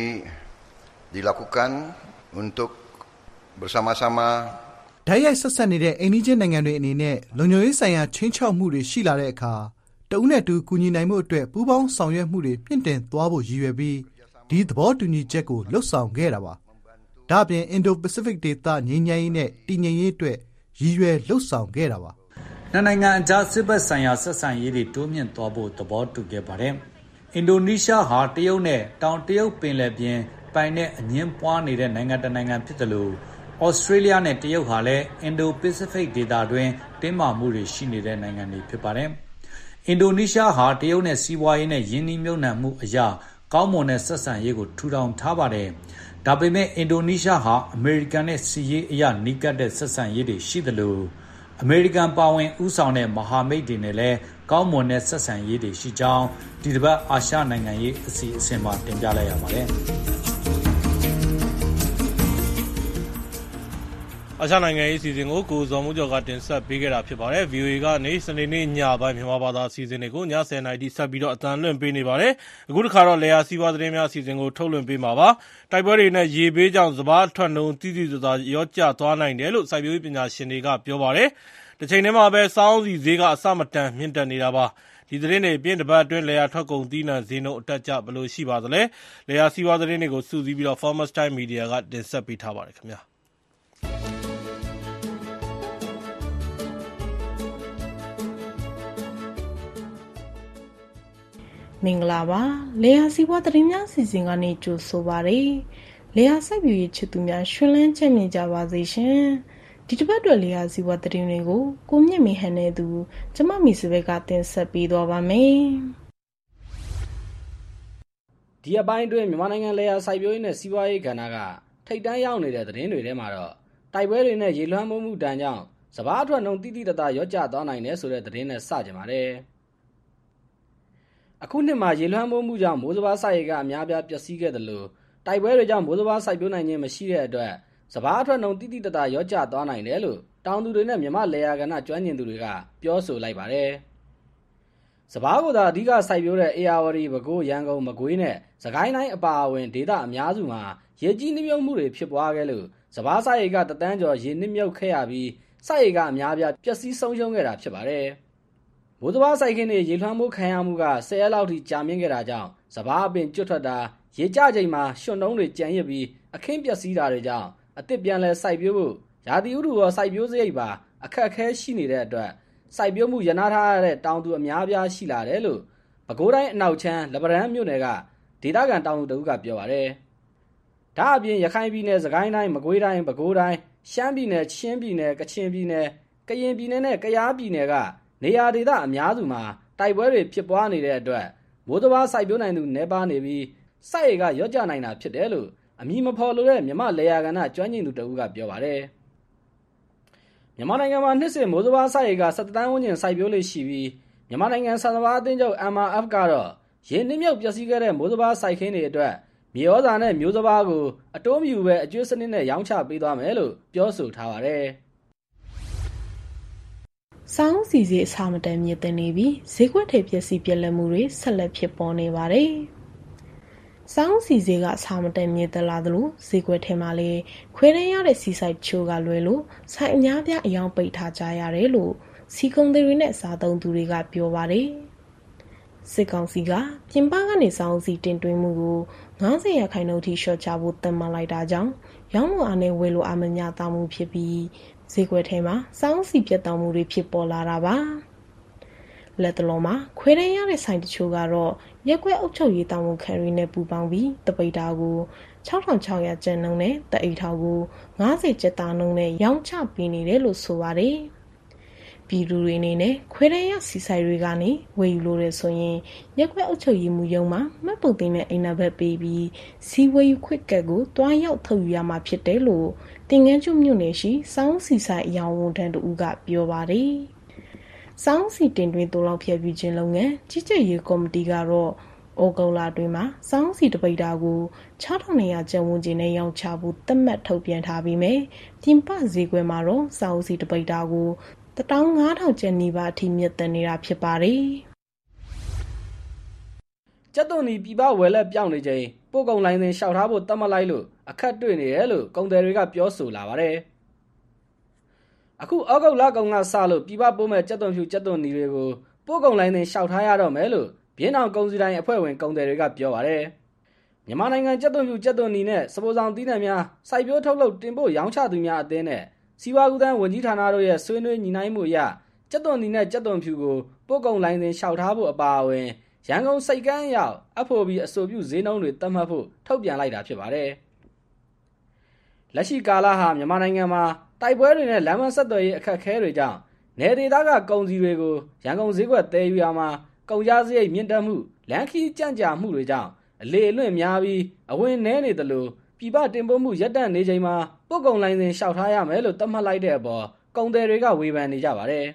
dilakukan untuk bersama-sama ဓာတ်ရိုက်ဆက်ဆက်နေတဲ့အိမ်နီးချင်းနိုင်ငံတွေအနေနဲ့လုံခြုံရေးဆိုင်ရာချင်းချောက်မှုတွေရှိလာတဲ့အခါတဦးနဲ့တူကူညီနိုင်မှုအတွက်ပူးပေါင်းဆောင်ရွက်မှုတွေမြင့်တင်သွားဖို့ရည်ရွယ်ပြီးဒီသဘောတူညီချက်ကိုလှုပ်ဆောင်ခဲ့တာပါ။ဒါ့အပြင် Indo-Pacific ဒေသငြိမ်းချမ်းရေးနဲ့တည်ငြိမ်ရေးအတွက်ရည်ရွယ်လှုပ်ဆောင်ခဲ့တာပါ။နှစ်နိုင်ငံအကြားစစ်ဘက်ဆိုင်ရာဆက်ဆံရေးတွေတိုးမြင့်သွားဖို့သဘောတူခဲ့ပါတယ်။အင်ဒိုနီးရှားဟာတရုတ်နဲ့တောင်တရုတ်ပင်လယ်ပြင်ပိုင်တဲ့အငင်းပွားနေတဲ့နိုင်ငံတစ်နိုင်ငံဖြစ်တယ်လို့ဩစတြေးလျနဲ့တရုတ်ဟာလည်း Indo-Pacific ဒေသတွင်းတင်းမာမှုတွေရှိနေတဲ့နိုင်ငံတွေဖြစ်ပါတယ်။အင်ဒိုနီးရှားဟာတရုတ်နဲ့စီးပွားရေးနဲ့ယင်းနှိမ့်မြုပ်နှံမှုအရာကောင်းမွန်တဲ့ဆက်ဆံရေးကိုထူထောင်ထားပါတယ်။ဒါပေမဲ့အင်ဒိုနီးရှားဟာအမေရိကန်နဲ့စီးရေးအရာနီးကပ်တဲ့ဆက်ဆံရေးတွေရှိတယ်လို့အမေရိကန်ပါဝင်ဦးဆောင်တဲ့မဟာမိတ်တွေနဲ့လည်းကောင်းမွန်တဲ့ဆက်ဆံရေးတွေရှိကြောင်းဒီတစ်ပတ်အာရှနိုင်ငံရေးအစီအစဉ်မှာတင်ပြလိုက်ရပါတယ်။အာရှနိုင်ငံရေးအစီအစဉ်ကိုကိုဇော်မှုကျော်ကတင်ဆက်ပေးခဲ့တာဖြစ်ပါတယ်။ ဗီအိုအေကနေစနေနေ့ညပိုင်းမြန်မာဘာသာအစီအစဉ်တွေကိုညဆယ်နာရီထိဆက်ပြီးတော့အသံလွှင့်ပေးနေပါတယ်။အခုတစ်ခါတော့လေယာစီးပွားသတင်းများအစီအစဉ်ကိုထုတ်လွှင့်ပေးမှာပါ။တိုက်ပွဲတွေနဲ့ရေဘေးကြောင့်စပါးထွက်နှုန်းတိတိကျကျရောကျသွားနိုင်တယ်လို့စိုက်ပျိုးရေးပညာရှင်တွေကပြောပါတယ်။တစ်ချိန်တည်းမှာပဲစောင်းစီဈေးကအဆမတန်မြင့်တက်နေတာပါ။ဒီသတင်းတွေအပြင်တစ်ပတ်အတွင်းလေယာထွက်ကုန်သီးနှံဈေးနှုန်းအတက်ကြဘယ်လိုရှိပါသလဲ။လေယာစီးပွားသတင်းတွေကိုစုစည်းပြီးတော့ Farmers Time Media ကတင်ဆက်ပေးထားပါတယ်ခင်ဗျာ။မင်္ဂလာပါလေယာစီးပွားသတင်းများစီစဉ်ကနေကြိုဆိုပါရစေလေယာစိုက်ပျိုးရေးချစ်သူများရှင်လန်းချက်မြင်ကြပါစေရှင်ဒီတစ်ပတ်အတွက်လေယာစီးပွားသတင်းတွေကိုကိုမြင့်မင်းဟန်နဲ့သူကျမမီစပက်ကတင်ဆက်ပေးသွားပါမယ်ဒီအပိုင်းအတွင်းမြန်မာနိုင်ငံလေယာစိုက်ပျိုးရေးနဲ့စီးပွားရေးကဏ္ဍကထိပ်တန်းရောက်နေတဲ့သတင်းတွေထဲမှာတော့တိုက်ပွဲတွေနဲ့ရေလွှမ်းမိုးမှုတန်းကြောင့်စပါးအထွက်နှုန်းတိတိတတ်တာရော့ကျသွားနိုင်တယ်ဆိုတဲ့သတင်းနဲ့စကြပါတယ်အခုနှစ်မှာရေလွှမ်းမိုးမှုကြောင့်မိုးစပါးစိုက်ရေးကအများပြားပျက်စီးခဲ့တယ်လို့တိုက်ပွဲတွေကြောင့်မိုးစပါးစိုက်ပျိုးနိုင်ခြင်းမရှိတဲ့အတွက်စပါးအထွက်နှုန်းတိတိတတ်တာရော့ကျသွားနိုင်တယ်လို့တောင်သူတွေနဲ့မြမလေယာကဏ္ဍကျွမ်းကျင်သူတွေကပြောဆိုလိုက်ပါတယ်။စပါးကိုသာအဓိကစိုက်ပျိုးတဲ့အေရဝတီပဲခူးရန်ကုန်မကွေးနဲ့စကိုင်းတိုင်းအပါအဝင်ဒေသအများစုမှာရေကြီးနှိမ့်မြုပ်မှုတွေဖြစ်ပွားခဲ့လို့စပါးစိုက်ရေးကတသန်းကျော်ရေနှိမ့်မြုပ်ခဲ့ရပြီးစိုက်ရေးကအများပြားပျက်စီးဆုံးရှုံးခဲ့တာဖြစ်ပါတယ်။မိုးစပါးစိုက်ခင်းတွေရေလွှမ်းမိုးခံရမှုကဆယ်ရက်လောက်ထိကြာမြင့်ခဲ့တာကြောင့်စပါးအပင်ကျွတ်ထွက်တာရေကျချိန်မှာရွှွန်တုံးတွေကြံရစ်ပြီးအခင်းပျက်စီးတာတွေကြောင့်အသစ်ပြန်လဲစိုက်ပျိုးဖို့ရာသီဥတုရောစိုက်ပျိုးစရိတ်ပါအခက်အခဲရှိနေတဲ့အတွက်စိုက်ပျိုးမှုရနာထားရတဲ့တောင်သူအများပြားရှိလာတယ်လို့ပဲခူးတိုင်းအနောက်ချမ်းလက်ပံတန်းမြို့နယ်ကဒေသခံတောင်သူတို့ကပြောပါတယ်။ဒါအပြင်ရခိုင်ပြည်နယ်စကိုင်းတိုင်းမကွေးတိုင်းပဲခူးတိုင်းရှမ်းပြည်နယ်ချင်းပြည်နယ်ကချင်ပြည်နယ်ကရင်ပြည်နယ်နဲ့ကယားပြည်နယ်ကနေရာဒေသအများစုမှာတိုက်ပွဲတွေဖြစ်ပွားနေတဲ့အတွက်မိုးစပါးစိုက်ပျိုးနိုင်သူနှဲပါနေပြီးစိုက်ရည်ကရော့ကျနိုင်တာဖြစ်တယ်လို့အမည်မဖော်လို့တဲ့မြမလေယာကဏ္ဍကျွမ်းကျင်သူတဦးကပြောပါတယ်။မြန်မာနိုင်ငံမှာနှစ်စဉ်မိုးစပါးစိုက်ရည်က၁၇တန်းဝန်းကျင်စိုက်ပျိုးလို့ရှိပြီးမြန်မာနိုင်ငံဆန်စပါးအသင်းချုပ် M R F ကတော့ရေနှိမ့်မြုပ်ပျက်စီးခဲ့တဲ့မိုးစပါးစိုက်ခင်းတွေအတွက်မြေဩဇာနဲ့မျိုးစပါးကိုအတိုးမယူပဲအကျွေးစနစ်နဲ့ရောင်းချပေးသွားမယ်လို့ပြောဆိုထားပါတယ်။စောင်းစီစီအဆမတန်မြင့်တင်နေပြီးဈေးကွက်ထိပ်ပျက်စီးပြက်လက်မှုတွေဆက်လက်ဖြစ်ပေါ်နေပါတယ်။စောင်းစီစီကအဆမတန်မြင့်တက်လာသလိုဈေးကွက်ထဲမှာလည်းခွဲတန်းရတဲ့စီဆိုင်ချိုးကလွယ်လို့ဆိုင်အများပြားအယောင်ပိတ်ထားကြရတယ်လို့စီကုံတွေနဲ့စားသုံးသူတွေကပြောပါတယ်။စစ်ကောင်စီကပြင်ပကနေစောင်းစီတင်သွင်းမှုကို၅၀ရာခိုင်နှုန်းထိလျှော့ချဖို့သတ်မှတ်လိုက်တာကြောင့်ရောင်းလို့အားနဲ့ဝယ်လို့အားမမျှတမှုဖြစ်ပြီးဈေးကွက်ထဲမှာစောင်းစီပြတ်တောင်မှုတွေဖြစ်ပေါ်လာတာပါလက်တလုံးမှာခွဲတန်းရတဲ့ဆိုင်တချို့ကတော့ရက်ကွက်အုပ်ချုပ်ရေးတာဝန်ခံတွေနဲ့ပူးပေါင်းပြီးတပိတ်တာကို၆ထောင်၆ရာကျပ်နှုန်းနဲ့တအိတ်ထောင်ကို၅၀ကျပ်သားနှုန်းနဲ့ရောင်းချပေးနေတယ်လို့ဆိုပါတယ်ပြည်သူတွေအနေနဲ့ခွဲတန်းရစီဆိုင်တွေကနေဝယ်ယူလို့ရဆိုရင်ရက်ကွက်အုပ်ချုပ်ရေးမှုရုံးမှာမှတ်ပုံတင်နဲ့အိမ်နံပါတ်ပေးပြီးစီဝယ်ယူခွင့်ကတ်ကိုတွားရောက်ထုတ်ယူရမှာဖြစ်တယ်လို့တင်ငန်းကျွမြို့နယ်ရှိစောင်းစီဆိုင်အယောင်ဝန်ထမ်းတို့ကပြောပါတယ်။စောင်းစီတင်တွင်တိုးလောက်ဖြည့်ပြခြင်းလုပ်ငန်းကြီးကြပ်ရေးကော်မတီကတော့ဩဂုတ်လတွင်မှာစောင်းစီတပိတ်တာကို၆ထောင်၂ရာကျပ်ဝန်းကျင်နဲ့ရောင်းချဖို့သတ်မှတ်ထုတ်ပြန်ထားပြီးမြပြင်ပဈေးကွက်မှာတော့စောင်းစီတပိတ်တာကိုတတောင်း၅ထောင်ကျပ်နီးပါးအထိမြင့်တက်နေတာဖြစ်ပါတယ်။ကျက်သွန်ဒီပြည်ပဝယ်လက်ပြောင်းနေချိန်ပို့ကုန်လိုင်းစဉ်ရှောက်ထားဖို့တတ်မှတ်လိုက်လို့အခက်တွေ့နေတယ်လို့ကုန်သည်တွေကပြောဆိုလာပါတယ်။အခုဩဂုတ်လကုန်ကစလို့ပြည်ပပို့မဲ့ကျက်သွန်ဖြူကျက်သွန်ဒီတွေကိုပို့ကုန်လိုင်းစဉ်ရှောက်ထားရတော့မယ်လို့ဘင်းအောင်ကုန်စည်တိုင်းအဖွဲ့ဝင်ကုန်သည်တွေကပြောပါတယ်။မြန်မာနိုင်ငံကျက်သွန်ဖြူကျက်သွန်ဒီနဲ့စပိုဆောင်သီးနှံများစိုက်ပျိုးထုတ်လုပ်တင်ပို့ရောင်းချသူများအသင်းနဲ့စီဝါကူတန်းဝန်ကြီးဌာနတို့ရဲ့ဆွေးနွေးညီနိုင်မှုအရကျက်သွန်ဒီနဲ့ကျက်သွန်ဖြူကိုပို့ကုန်လိုင်းစဉ်ရှောက်ထားဖို့အပါအဝင်ရန်ကုန်စိတ်ကမ်းရောက် F O B အဆိုပြုဈေးနှုန်းတွေသတ်မှတ်ဖို့ထုတ်ပြန်လိုက်တာဖြစ်ပါတယ်။လက်ရှိကာလဟာမြန်မာနိုင်ငံမှာတိုက်ပွဲတွေနဲ့လမ်းမဆက်သွယ်ရေးအခက်အခဲတွေကြောင့်နယ်ဒေသကကုန်စည်တွေကိုရန်ကုန်ဈေးကွက်သယ်ယူရမှာကုန်ကျစရိတ်မြင့်တက်မှုလမ်းခီးကြန့်ကြာမှုတွေကြောင့်အလေအလွင့်များပြီးအဝင်နည်းနေတယ်လို့ပြည်ပတင်ပို့မှုရပ်တန့်နေချိန်မှာပို့ကုန်လိုင်းစဉ်ရှောက်ထားရမယ်လို့သတ်မှတ်လိုက်တဲ့အပေါ်ကုန်သည်တွေကဝေဖန်နေကြပါတယ်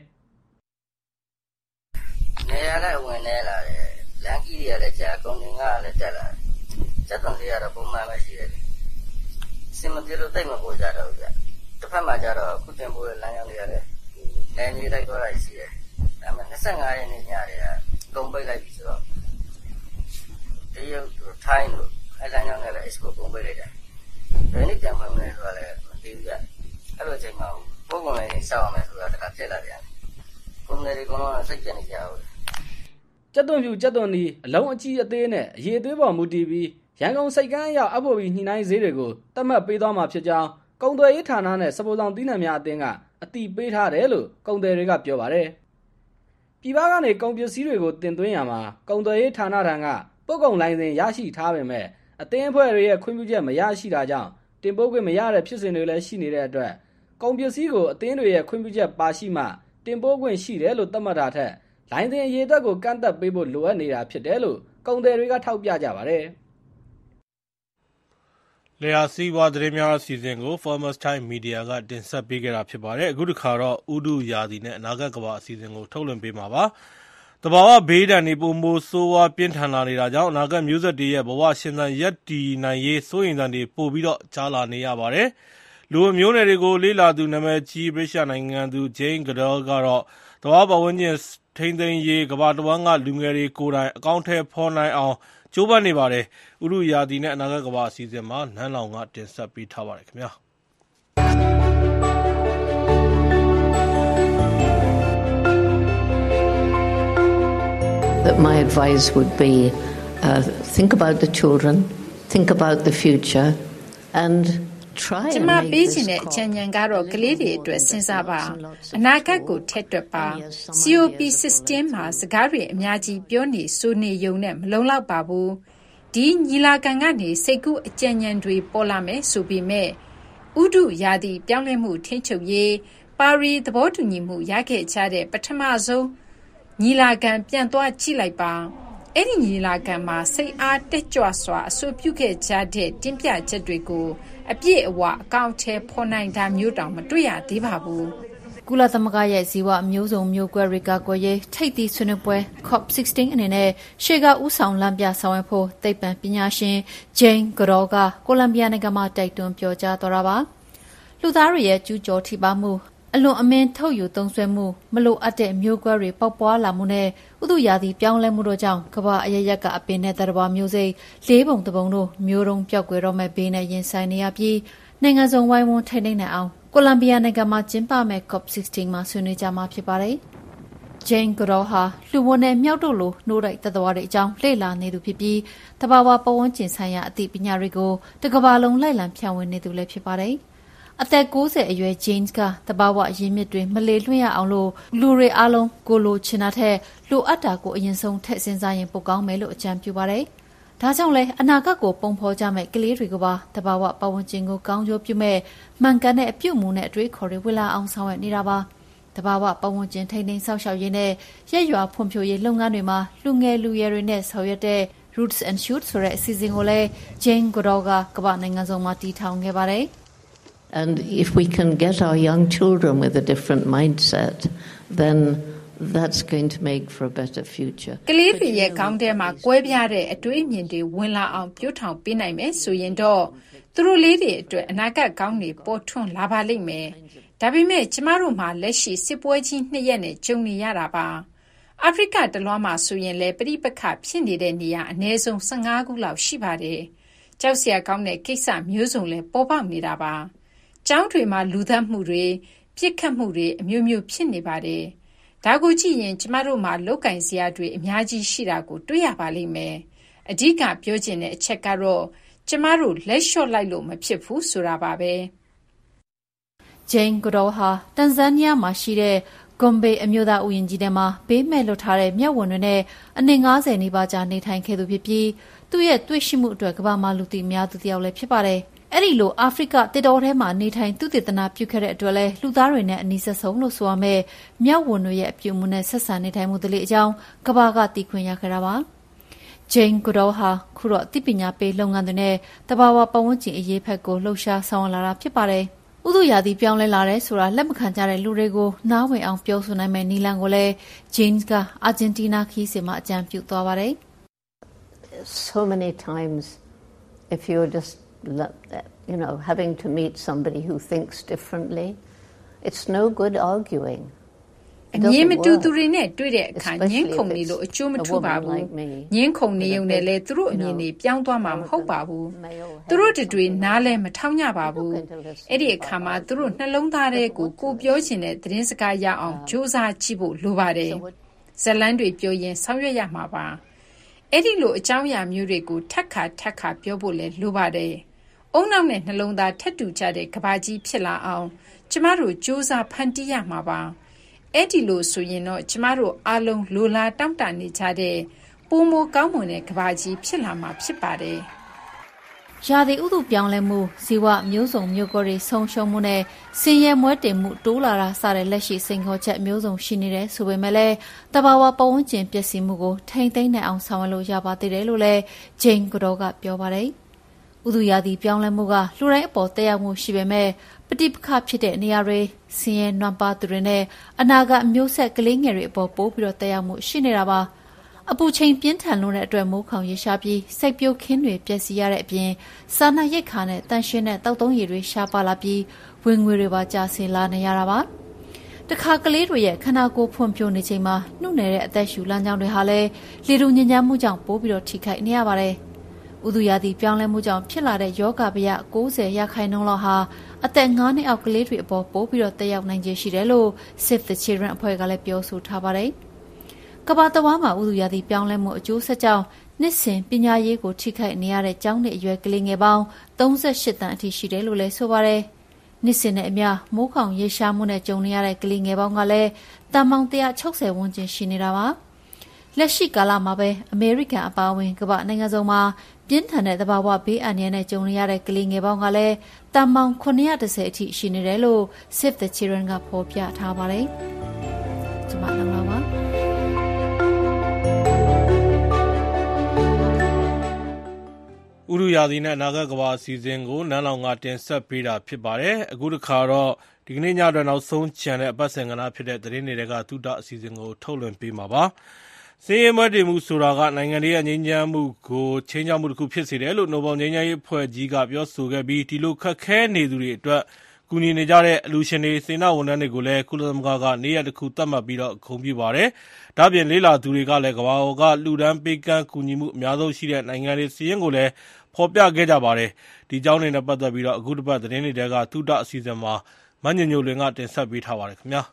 ။နေရာလည်းဝင်နေလာတယ်လမ်းကြီးတွေကလည်းကြာကုန်တင်ကလည်းတက်လာတယ်စက်သွန်တွေကတော့ပုံမှန်ပဲရှိတယ်စင်မပြေလို့တိတ်မပေါ်ကြတော့ဘူးဗျတစ်ဖက်မှာကျတော့ခုတင်ပို့တဲ့လမ်းကြောင်းတွေကလည်းနယ်မြေတိုက်သွားတာရှိတယ်ဒါပေမဲ့twenty-fiveရက်နေ့ညတွေကကုန်ပိတ်လိုက်ပြီဆိုတော့တရုတ်တို့ထိုင်းတို့အဲလမ်းကြောင်းတွေလည်း export ကုန်ပိတ်လိုက်တယ်ဘယ်နည်းပြန်မှမလဲဆိုတာလည်းမသိဘူးကြအဲ့လိုအချိန်မှာပို့ကုန်လည်းစောက်အောင်မယ်ဆိုတာတခါဖြစ်လာပြန်ကုန်တွေကတော့စိတ်ကြနေကြဘူးကျက်သွန်ပြူကျက်သွန်ဒီအလုံးအကြီးအသေးနဲ့အရေးသွေးပေါ်မူတည်ပြီးရန်ကုန်စိတ်ကမ်းရောက်အဖို့ပြီးညှိနှိုင်းဈေးတွေကိုတတ်မှတ်ပေးသွားမှာဖြစ်ကြောင်းကုန်သွယ်ရေးဌာနနဲ့စပိုဆောင်သီးနှံများအသင်းကအတိပေးထားတယ်လို့ကုန်သည်တွေကပြောပါတယ်။ပြည်ပကနေကုန်ပစ္စည်းတွေကိုတင်သွင်းရမှာကုန်သွယ်ရေးဌာနထံကပို့ကုန်လိုင်စင်ရရှိထားပေမဲ့အသင်းအဖွဲ့တွေရဲ့ခွင့်ပြုချက်မရရှိတာကြောင့်တင်ပို့ခွင့်မရတဲ့ဖြစ်စဉ်တွေလည်းရှိနေတဲ့အတွက်ကုန်ပစ္စည်းကိုအသင်းတွေရဲ့ခွင့်ပြုချက်ပါရှိမှတင်ပို့ခွင့်ရှိတယ်လို့သတ်မှတ်တာထက်လိုင်စင်အရေးအတွက်ကိုကန့်သတ်ပေးဖို့လိုအပ်နေတာဖြစ်တယ်လို့ကုန်သည်တွေကထောက်ပြကြပါတယ်။လျာစီးပွားသတင်းများအစီအစဉ်ကို Farmers Time Media ကတင်ဆက်ပေးခဲ့တာဖြစ်ပါတယ်။အခုတစ်ခါတော့ဥဒုရာသီနဲ့အနာဂတ်ကမ္ဘာအစီအစဉ်ကိုထုတ်လွှင့်ပေးမှာပါ။တဘာဝဘေးဒဏ်တွေပုံမိုးဆိုးဝါးပြင်းထန်လာနေတာကြောင့်အနာဂတ်မျိုးဆက်တွေရဲ့ဘဝရှင်သန်ရပ်တည်နိုင်ရေးစိုးရိမ်သံတွေပို့ပြီးတော့ကြားလာနေရပါတယ်။လူမျိုးနယ်တွေကိုလေးလာသူနာမည်ကြီးဗြိတိရှနိုင်ငံသူ Jane Goodall ကတော့တဘာဝပတ်ဝန်းကျင်ထိန်းသိမ်းရေးကမ္ဘာတဝန်းကလူငယ်တွေကိုယ်တိုင်အကောင့်ထဲဖော်နိုင်အောင်ကျိုးပမ်းနေပါတယ်။ဥရုရာသီနဲ့အနာဂတ်ကမ္ဘာအစီအစဉ်မှာနန်းလောင်ကတင်ဆက်ပေးထားပါတယ်ခင်ဗျာ။ That my advice would be uh, think about the children, think about the future and ကျမပေးချင်တဲ့အကြံဉာဏ်ကတော့ကလေးတွေအတွက်စဉ်းစားပါအနာဂတ်ကိုထက်တွက်ပါ C O P system မှာစကားတွေအများကြီးပြောနေဆိုနေယုံနဲ့မလုံလောက်ပါဘူးဒီညီလာခံကနေစိတ်ကူးအကြံဉာဏ်တွေပေါ်လာမယ်ဆိုပေမဲ့ဥဒုရာသီပြောင်းလဲမှုထိန်းချုပ်ရေးပါရီသဘောတူညီမှုရခဲ့ကြတဲ့ပထမဆုံးညီလာခံပြန်သွားကြည့်လိုက်ပါအဲ့ဒီညီလာခံမှာစိတ်အားတက်ကြွစွာအဆိုပြုခဲ့ကြတဲ့တင်ပြချက်တွေကိုအပြည့်အဝအကောင့်ထဲဖော်နိုင်တာမျိုးတောင်မတွေ့ရသေးပါဘူး။ကုလသမဂ္ဂရဲ့ဇီဝမျိုးစုံမျိုးကွဲရိကာကွယ်ရေးထိပ်သီးဆွေးနွေးပွဲ COP sixteen အနေနဲ့ရှေ့ကဦးဆောင်လမ်းပြဆောင်ရွက်ဖို့သိပ္ပံပညာရှင် Jane Goodall ကကိုလံဘီယာနိုင်ငံမှာတိုက်တွန်းပြောကြားသွားတာပါ။လူသားတွေရဲ့ကျူးကျော်ထိပါမှုအလွန်အမင်းထုတ်ယူသုံးစွဲမှုမလိုအပ်တဲ့မျိုးကွဲတွေပေါက်ပွားလာမှုနဲ့ဥတုရာသီပြောင်းလဲမှုတို့ကြောင့်ကမ္ဘာအရရက်ကအပင်နဲ့သတ္တဝါမျိုးစိတ်လေးပုံတစ်ပုံတို့မျိုးတုံးပြောက်ကွယ်တော့မဲ့ဘေးနဲ့ရင်ဆိုင်နေရပြီးနိုင်ငံစုံဝိုင်းဝန်းထိန်းသိမ်းနိုင်အောင်ကိုလံဘီယာနိုင်ငံမှာကျင်းပမဲ့ COP sixteen မှာဆွေးနွေးကြမှာဖြစ်ပါတယ်။ Jane Goodall ဟာလူဝန်းနဲ့မြောက်တို့လိုနှိုးတိုက်သတ္တဝါတွေအကြောင်းလေ့လာနေသူဖြစ်ပြီးတဘာဝပတ်ဝန်းကျင်ဆိုင်ရာအသိပညာတွေကိုတစ်ကမ္ဘာလုံးလိုက်လံဖြန့်ဝေနေသူလည်းဖြစ်ပါတယ်။အသက်ninetyအရွယ် James ကတဘာဝအရင်းမြစ်တွေမလေလွှင့်ရအောင်လို့လူတွေအားလုံးကိုလိုချင်တာထက်လိုအပ်တာကိုအရင်ဆုံးထည့်စဉ်းစားရင်ပိုကောင်းမယ်လို့အကြံပြုပါတယ်။ဒါကြောင့်လဲအနာဂတ်ကိုပုံဖော်ကြမဲ့ကလေးတွေကပါတဘာဝပတ်ဝန်းကျင်ကိုကောင်းကျိုးပြုမဲ့မှန်ကန်တဲ့အပြုအမူနဲ့အတွေးခေါ်တွေဝေလာအောင်ဆောင်ရွက်နေတာပါ။တဘာဝပတ်ဝန်းကျင်ထိန်းသိမ်းဆောက်ရှောက်ရေးနဲ့ရက်ရွာဖွံ့ဖြိုးရေးလုပ်ငန်းတွေမှာလူငယ်လူရွယ်တွေနဲ့ဆောင်ရွက်တဲ့ Roots and Shoots ဆိုတဲ့အစီအစဉ်ကိုလည်း Jane Goodall ကကမ္ဘာနိုင်ငံစုံမှာတည်ထောင်ခဲ့ပါတယ်။ And if we can get our young children with a different mindset, then that's going to make for a better future. ကလေးတွေရဲ့ခေါင်းထဲမှာကွဲပြားတဲ့အတွေးအမြင်တွေဝင်လာအောင်ပြုထောင်ပေးနိုင်မယ်ဆိုရင်တော့သူတို့လေးတွေအတွက်အနာဂတ်ကောင်းတွေပေါ်ထွန်းလာပါလိမ့်မယ်။ဒါပေမဲ့ကျမတို့မှာလက်ရှိစစ်ပွဲကြီးနှစ်ရက်နဲ့ကြုံနေရတာပါ။အာဖရိကတလွှားမှာဆိုရင်လည်းပြိပခဖြစ်နေတဲ့နေရာအနည်းဆုံးfifteenခုလောက်ရှိပါတယ်။ကြောက်စရာကောင်းတဲ့ကိစ္စမျိုးစုံလည်းပေါ်ပေါက်နေတာပါ။ကျောင်းတွေမှာလူသတ်မှုတွေပြစ်ခတ်မှုတွေအမျိုးမျိုးဖြစ်နေပါတယ်။ဒါကိုကြည့်ရင်ကျမတို့မှာလောက်ကင်စရာတွေအများကြီးရှိတာကိုတွေ့ရပါလိမ့်မယ်။အဓိကပြောချင်တဲ့အချက်ကတော့ကျမတို့လက်လျှော့လိုက်လို့မဖြစ်ဘူးဆိုတာပါပဲ။ Jane Goodall ဟာတန်ဇန်နီးယားမှာရှိတဲ့ဂွမ်ဘေအမျိုးသားဥယျာဉ်ကြီးထဲမှာဘေးမဲ့လွတ်ထားတဲ့မျက်ဝန်းတွေနဲ့အနည်းfiftyနီးပါးကြာနေထိုင်ခဲ့သူဖြစ်ပြီးသူ့ရဲ့တွေ့ရှိမှုအတွက်ကမ္ဘာမှာလူသိများသူတစ်ယောက်လည်းဖြစ်ပါတယ်။အဲ့ဒီလိုအာဖရိကတစ်တော်ထဲမှာနေထိုင်သူတည်တနာပြုခဲ့တဲ့အတွက်လဲလူသားတွေနဲ့အနီးဆက်ဆုံးလို့ဆိုရမယ်မြောက်ဝန်တွေရဲ့အပြုအမူနဲ့ဆက်ဆံနေထိုင်မှုတလေအကြောင်းကဘာကတည်ခွင့်ရခဲ့တာပါ Jane Goodall ဟာခုတော့အသိပညာပေးလုပ်ငန်းတွေနဲ့တဘာဝပတ်ဝန်းကျင်အရေးဖက်ကိုလှုပ်ရှားဆောင်လာတာဖြစ်ပါတယ်ဥတုရာသီပြောင်းလဲလာတဲ့ဆိုတာလက်မခံကြတဲ့လူတွေကိုနားဝင်အောင်ပြောဆိုနိုင်မယ့်နီလန်ကိုလဲ James ကအာဂျင်တီးနားခီးစဉ်မှာအကြံပြုသွားပါတယ် So many times if you're just you know, having to meet somebody who thinks differently. It's no good arguing. အမြင်မတူသူတွေနဲ့တွေ့တဲ့အခါညင်းခုန်နေလို့အကျိုးမထူပါဘူးညင်းခုန်နေုံနဲ့လေသူတို့အမြင်တွေပြောင်းသွားမှာမဟုတ်ပါဘူးသူတို့တွေနားလဲမထောင်ညပါဘူးအဲ့ဒီအခါမှာသူတို့နှလုံးသားထဲကိုကိုပြောချင်တဲ့သတင်းစကားရအောင်စူးစမ်းကြည့်ဖို့လိုပါတယ်ဇလန်းတွေပြောရင်ဆောင်ရွက်ရမှာပါအဲ့ဒီလိုအကြောင်းအရာမျိုးတွေကိုထက်ခါထက်ခါပြောဖို့လဲလိုပါတယ်အုံနောက်နဲ့နှလုံးသားထက်တူကြတဲ့ကဘာကြီးဖြစ်လာအောင်ကျမတို့စူးစမ်းဖန်တီးရမှာပါအဲ့ဒီလိုဆိုရင်တော့ကျမတို့အားလုံးလိုလားတောင့်တနေကြတဲ့ပုံမကောင်းမွန်တဲ့ကဘာကြီးဖြစ်လာမှာဖြစ်ပါတယ်။ရာသီဥတုပြောင်းလဲမှုဇီဝမျိုးစုံမျိုးကောတွေဆုံးရှုံးမှုနဲ့ဆင်းရဲမွဲတေမှုတိုးလာတာစတဲ့လက်ရှိစိန်ခေါ်ချက်မျိုးစုံရှိနေတယ်ဆိုပေမဲ့လည်းတဘာဝပတ်ဝန်းကျင်ပျက်စီးမှုကိုထိန်းသိမ်းနိုင်အောင်ဆောင်ရွက်လို့ရပါသေးတယ်လို့လည်းဂျိန်ကတော်ကပြောပါတယ်။ဥတုရာသီပြောင်းလဲမှုကလူတိုင်းအပေါ်သက်ရောက်မှုရှိပေမဲ့ပဋိပက္ခဖြစ်တဲ့နေရာတွေဆင်းရဲနွမ်းပါသူတွေနဲ့အနာဂတ်မျိုးဆက်ကလေးငယ်တွေအပေါ်ပိုးပြီးတော့တက်ရောက်မှုရှိနေတာပါအပူချိန်ပြင်းထန်လို့တဲ့အတွက်မိုးခေါင်ရရှာပြီးစိတ်ပြုတ်ခင်းတွေပျက်စီးရတဲ့အပြင်စာနာရိတ်ခါနဲ့တန်ရှင်းတဲ့တောက်သုံးရည်တွေရှားပါလာပြီးဝင်ငွေတွေပါကျဆင်းလာနေရတာပါတခါကလေးတွေရဲ့ခန္ဓာကိုယ်ဖွံ့ဖြိုးနေချိန်မှာနှုတ်နေတဲ့အသက်ရှူလမ်းကြောင်းတွေဟာလည်းလေထုညဉ့်ညမ်းမှုကြောင့်ပိုးပြီးတော့ထိခိုက်နေရပါတယ်ဥတုရာသီပြောင်းလဲမှုကြောင့်ဖြစ်လာတဲ့ယောဂဗျ၉၀ရာခိုင်နှုန်းလောက်ဟာအသက်၅နှစ်အောက်ကလေးတွေအပေါ်ပိုးပြီးတော့တက်ရောက်နိုင်ခြေရှိတယ်လို့ Save the Children အဖွဲ့ကလည်းပြောဆိုထားပါတယ်။ကမ္ဘာတဝန်းမှာဥတုရာသီပြောင်းလဲမှုအကျိုးဆက်ကြောင့်နှစ်စဉ်ပညာရေးကိုထိခိုက်နေရတဲ့ကျောင်းနေအရွယ်ကလေးငယ်ပေါင်း၃၈တန်းအထိရှိတယ်လို့လည်းဆိုပါတယ်။နှစ်စဉ်နဲ့အမျှမိုးခေါင်ရေရှားမှုနဲ့ကြုံနေရတဲ့ကလေးငယ်ပေါင်းကလည်းတန်ပေါင်း၁၆၀ဝန်းကျင်ရှိနေတာပါ။လက်ရှိကာလမှာပဲအမေရိကန်အပါအဝင်ကမ္ဘာနိုင်ငံစုံမှာပြင်းထန်တဲ့သဘာဝဘေးအန္တရာယ်နဲ့ကြုံနေရတဲ့ကလေးငယ်ပေါင်းကလည်းတန်ပေါင်း၉၁၀အထိရှိနေတယ်လို့ Save the Children ကဖော်ပြထားပါတယ်။ကျွန်မလည်းပါပါ။ဥရုရာသီနဲ့အနာဂတ်ကမ္ဘာအစီအစဉ်ကိုနန်းလောင်ကတင်ဆက်ပေးတာဖြစ်ပါတယ်။အခုတစ်ခါတော့ဒီကနေ့ညအတွက်နောက်ဆုံးချန်တဲ့အပတ်စဉ်ကဏ္ဍဖြစ်တဲ့သတင်းတွေကသုတအစီအစဉ်ကိုထုတ်လွှင့်ပေးမှာပါ။စင်းရဲမွဲတေမှုဆိုတာကနိုင်ငံရေးငြိမ်းချမ်းမှုကိုချင်းချောက်မှုတစ်ခုဖြစ်စေတယ်လို့နိုဘယ်ငြိမ်းချမ်းရေးအဖွဲ့ကြီးကပြောဆိုခဲ့ပြီးဒီလိုခက်ခဲနေသူတွေအတွက်ကူညီနေကြတဲ့အလူရှင်တွေစေနာဝန်ထမ်းတွေကိုလည်းကုလသမဂ္ဂကနေရာတစ်ခုသတ်မှတ်ပြီးတော့ဂုဏ်ပြုပါတယ်။ဒါ့အပြင်လေးလာသူတွေကလည်းကမ္ဘာ့ကလူဒန်းပေးကမ်းကူညီမှုအများဆုံးရှိတဲ့နိုင်ငံတွေစီးရင်ကိုလည်းဖော်ပြခဲ့ကြပါတယ်။ဒီကြောင်းတွေနဲ့ပတ်သက်ပြီးတော့အခုတစ်ပတ်သတင်းတွေကသုတအစီအစဉ်မှာမညညိုလွင်ကတင်ဆက်ပေးထားပါတယ်ခင်ဗျာ။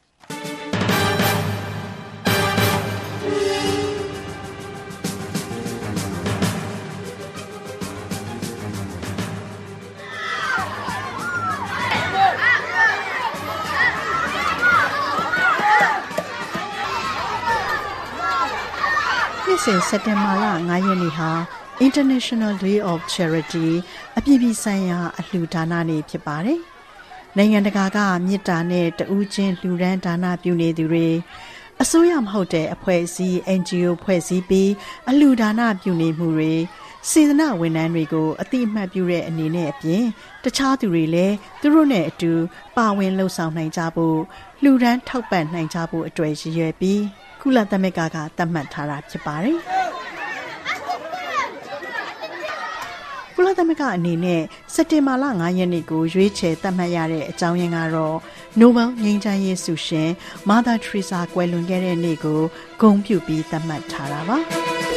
နှစ်စဉ်စက်တင်ဘာလ၅ရက်နေ့ဟာ International Day of Charity အပြည်ပြည်ဆိုင်ရာအလှူဒါနနေ့ဖြစ်ပါတယ်။နိုင်ငံတကာကမေတ္တာနဲ့တဦးချင်းလှူဒန်းဒါနပြုနေသူတွေအစိုးရမဟုတ်တဲ့အဖွဲ့အစည်း N G O ဖွဲ့စည်းပြီးအလှူဒါနပြုနေမှုတွေစေတနာဝန်ထမ်းတွေကိုအတိအမှတ်ပြုတဲ့အနေနဲ့အပြင်တခြားသူတွေလည်းသူတို့နဲ့အတူပါဝင်လှုပ်ဆောင်နိုင်ကြဖို့လှူဒန်းထောက်ပံ့နိုင်ကြဖို့အတွက်ရည်ရွယ်ပြီးကုလသမဂ္ဂကသတ်မှတ်ထားတာဖြစ်ပါတယ်။ကုလသမဂ္ဂအနေနဲ့စက်တင်ဘာလ၅ရက်နေ့ကိုရွေးချယ်သတ်မှတ်ရတဲ့အကြောင်းရင်းကတော့နိုဘယ်ငြိမ်းချမ်းရေးဆုရှင်မာသာထရီဆာကွယ်လွန်ခဲ့တဲ့နေ့ကိုဂုဏ်ပြုပြီးသတ်မှတ်ထားတာပါ။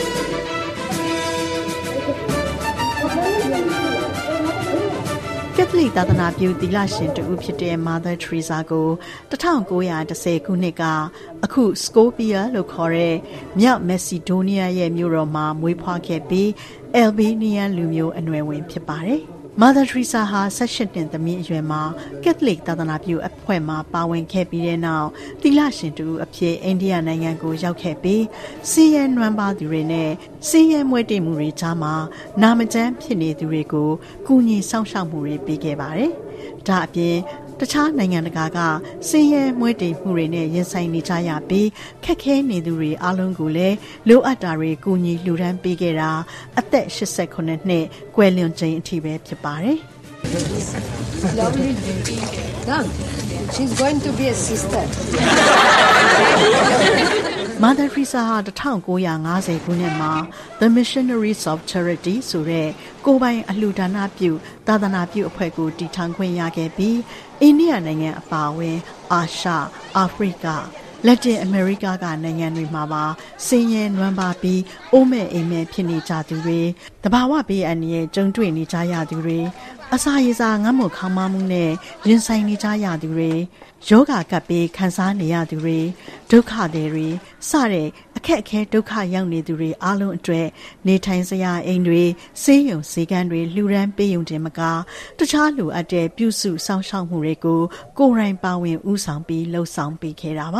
ကက်သလစ်သာသနာပြုသီလရှင်တူဖြစ်တဲ့ Mother Teresa ကို၁၉၁၀ခုနှစ်ကအခုစကိုပီယာလို့ခေါ်တဲ့မြောက်မက်ဆီဒိုးနီးယားရဲ့မြို့တော်မှာမွေးဖွားခဲ့ပြီးအယ်ဘေးနီးယန်လူမျိုးအနွယ်ဝင်ဖြစ်ပါတယ်။ Mother Teresa ဟာ၁၈နှစ်သမီးအရွယ်မှာကက်သလစ်သာသနာပြုအဖွဲ့မှာပါဝင်ခဲ့ပြီးတဲ့နောက်သီလရှင်တူအဖြစ်အိန္ဒိယနိုင်ငံကိုရောက်ခဲ့ပြီးစီးရဲနွမ်းပါသူတွေနဲ့စီးရဲမွဲတေမှုတွေကြားမှာနာမကျန်းဖြစ်နေသူတွေကိုကူညီစောင့်ရှောက်မှုတွေပေးခဲ့ပါတယ်။ဒါအပြင်တခြားနိုင်ငံတကာကစီးရဲမွဲတေမှုတွေနဲ့ရင်ဆိုင်နေကြရပြီးခက်ခဲနေသူတွေအားလုံးကိုလည်းလိုအပ်တာတွေကူညီလှူဒန်းပေးခဲ့တာအသက်၈၉နှစ်ကွယ်လွန်ချိန်အထိပဲဖြစ်ပါတယ်။ Lovely baby. Done. She's going to be a sister. Mother Teresa ဟာone thousand nine hundred fiftyခုနှစ်မှာ The Missionaries of Charity ဆိုတဲ့ကိုယ်ပိုင်အလှူဒါနပြုသာသနာပြုအဖွဲ့ကိုတည်ထောင်ခွင့်ရခဲ့ပြီးအိန္ဒိယနိုင်ငံအပါအဝင်အာရှ၊အာဖရိကလက်တင်အမေရိကကနိုင်ငံတွေမှာပါဆင်းရဲနွမ်းပါးပြီးအိုးမဲ့အိမ်မဲ့ဖြစ်နေကြသူတွေတဘာဝဘေးအန္တရာယ်ကြုံတွေ့နေကြရသူတွေအစာရေစာငတ်မွတ်ခေါင်းပါမှုနဲ့ရင်ဆိုင်နေကြရသူတွေယောဂကပ်ပြီးခံစားနေရသူတွေဒုက္ခတွေစတဲ့အခက်အခဲဒုက္ခရောက်နေသူတွေအားလုံးအတွက်နေထိုင်စရာအိမ်တွေဆေးရုံဆေးကမ်းတွေလှူဒန်းပေးရုံတင်မကတခြားလိုအပ်တဲ့ပြုစုစောင့်ရှောက်မှုတွေကိုကိုယ်တိုင်ပါဝင်ဦးဆောင်ပြီးလှုပ်ဆောင်ပေးခဲ့တာပါ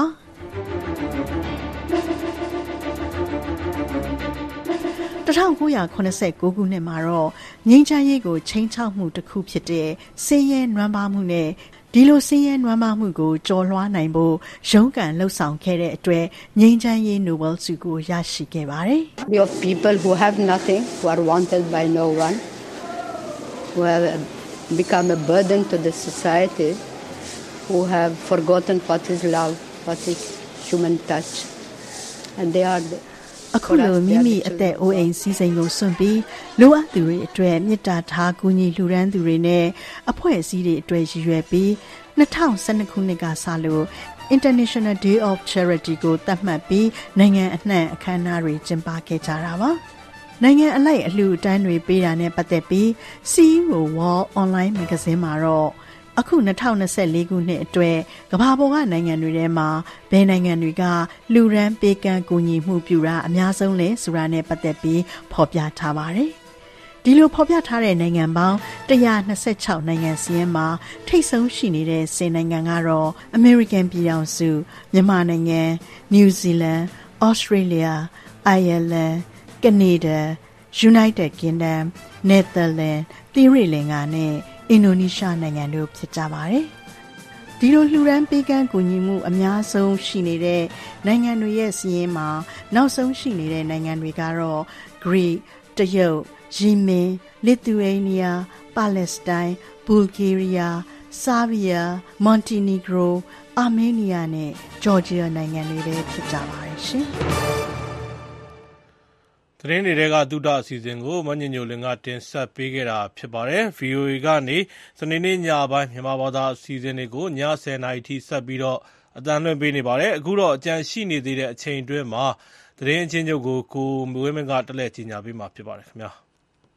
one thousand nine hundred eighty-nineခုနှစ်မှာတော့ငြိမ်းချမ်းရေးကိုချိန်ချောက်မှုတစ်ခုဖြစ်တဲ့ဆင်းရဲနွမ်းပါးမှုနဲ့ဒီလိုဆင်းရဲနွမ်းပါးမှုကိုကျော်လွှားနိုင်ဖို့ရုန်းကန်လှုပ်ဆောင်ခဲ့တဲ့အတွက်ငြိမ်းချမ်းရေးနိုဘယ်ဆုကိုရရှိခဲ့ပါတယ်။ We have people who have nothing, who are wanted by no one, who have become a burden to the society, who have forgotten what is love, what is human touch, and they are the အခုလိုမိမိအသက်အိုးအိမ်စီးစိမ်ကိုစွန့်ပြီးလိုအပ်သူတွေအတွက်မေတ္တာထားကူညီလှူဒန်းသူတွေနဲ့အဖွဲ့အစည်းတွေအတွက်ရည်ရွယ်ပြီးtwo thousand twelveခုနှစ်ကစလို့ International Day of Charity ကိုသတ်မှတ်ပြီးနိုင်ငံအနှံ့အခမ်းအနားတွေကျင်းပခဲ့ကြတာပါနိုင်ငံအလိုက်အလှူအတန်းတွေပေးတာနဲ့ပတ်သက်ပြီး C E O Wall Online Magazine မှာတော့အခုtwo thousand twenty-fourခုနှစ်အတွက်ကမ္ဘာပေါ်ကနိုင်ငံတွေထဲမှာဘယ်နိုင်ငံတွေကလူရန်ပေးကမ်းကူညီမှုပြုတာအများဆုံးလဲဆိုတာနဲ့ပတ်သက်ပြီးဖော်ပြထားပါတယ်။ဒီလိုဖော်ပြထားတဲ့နိုင်ငံပေါင်းone hundred twenty-sixနိုင်ငံစီးရင်မှာထိပ်ဆုံးရှိနေတဲ့tenနိုင်ငံကတော့ American ပြည်ထောင်စုမြန်မာနိုင်ငံ New Zealand Australia Ireland Canada United Kingdom Netherlands သီရိလင်္ကာနဲ့အင်ဒိုနီးရှားနိုင်ငံတို့ဖြစ်ကြပါတယ်။ဒီလိုလှူဒန်းပေးကမ်းကူညီမှုအများဆုံးရှိနေတဲ့နိုင်ငံတွေရဲ့စီးရင်မှာနောက်ဆုံးရှိနေတဲ့နိုင်ငံတွေကတော့ Greece, တရုတ် Yemen, Lithuania, Palestine, Bulgaria, Serbia, Montenegro, Armenia နဲ့ Georgia နိုင်ငံတွေပဲဖြစ်ကြပါတယ်ရှင်။သတင်းတွေကသုဒအစီအစဉ်ကိုမညညိုလင်ကတင်ဆက်ပေးခဲ့တာဖြစ်ပါတယ်။ V O A ကနေစနေနေ့ညပိုင်းမြန်မာဘာသာအစီအစဉ်တွေကိုညtenနာရီထိဆက်ပြီးတော့အသံလွှင့်ပေးနေပါတယ်။အခုတော့အကြံရှိနေသေးတဲ့အချိန်အတွင်းမှာသတင်းအချင်းချုပ်ကိုကိုဝင်းမင်းကတက်လက်ကြီးညာပေးမှာဖြစ်ပါတယ်ခင်ဗျာ။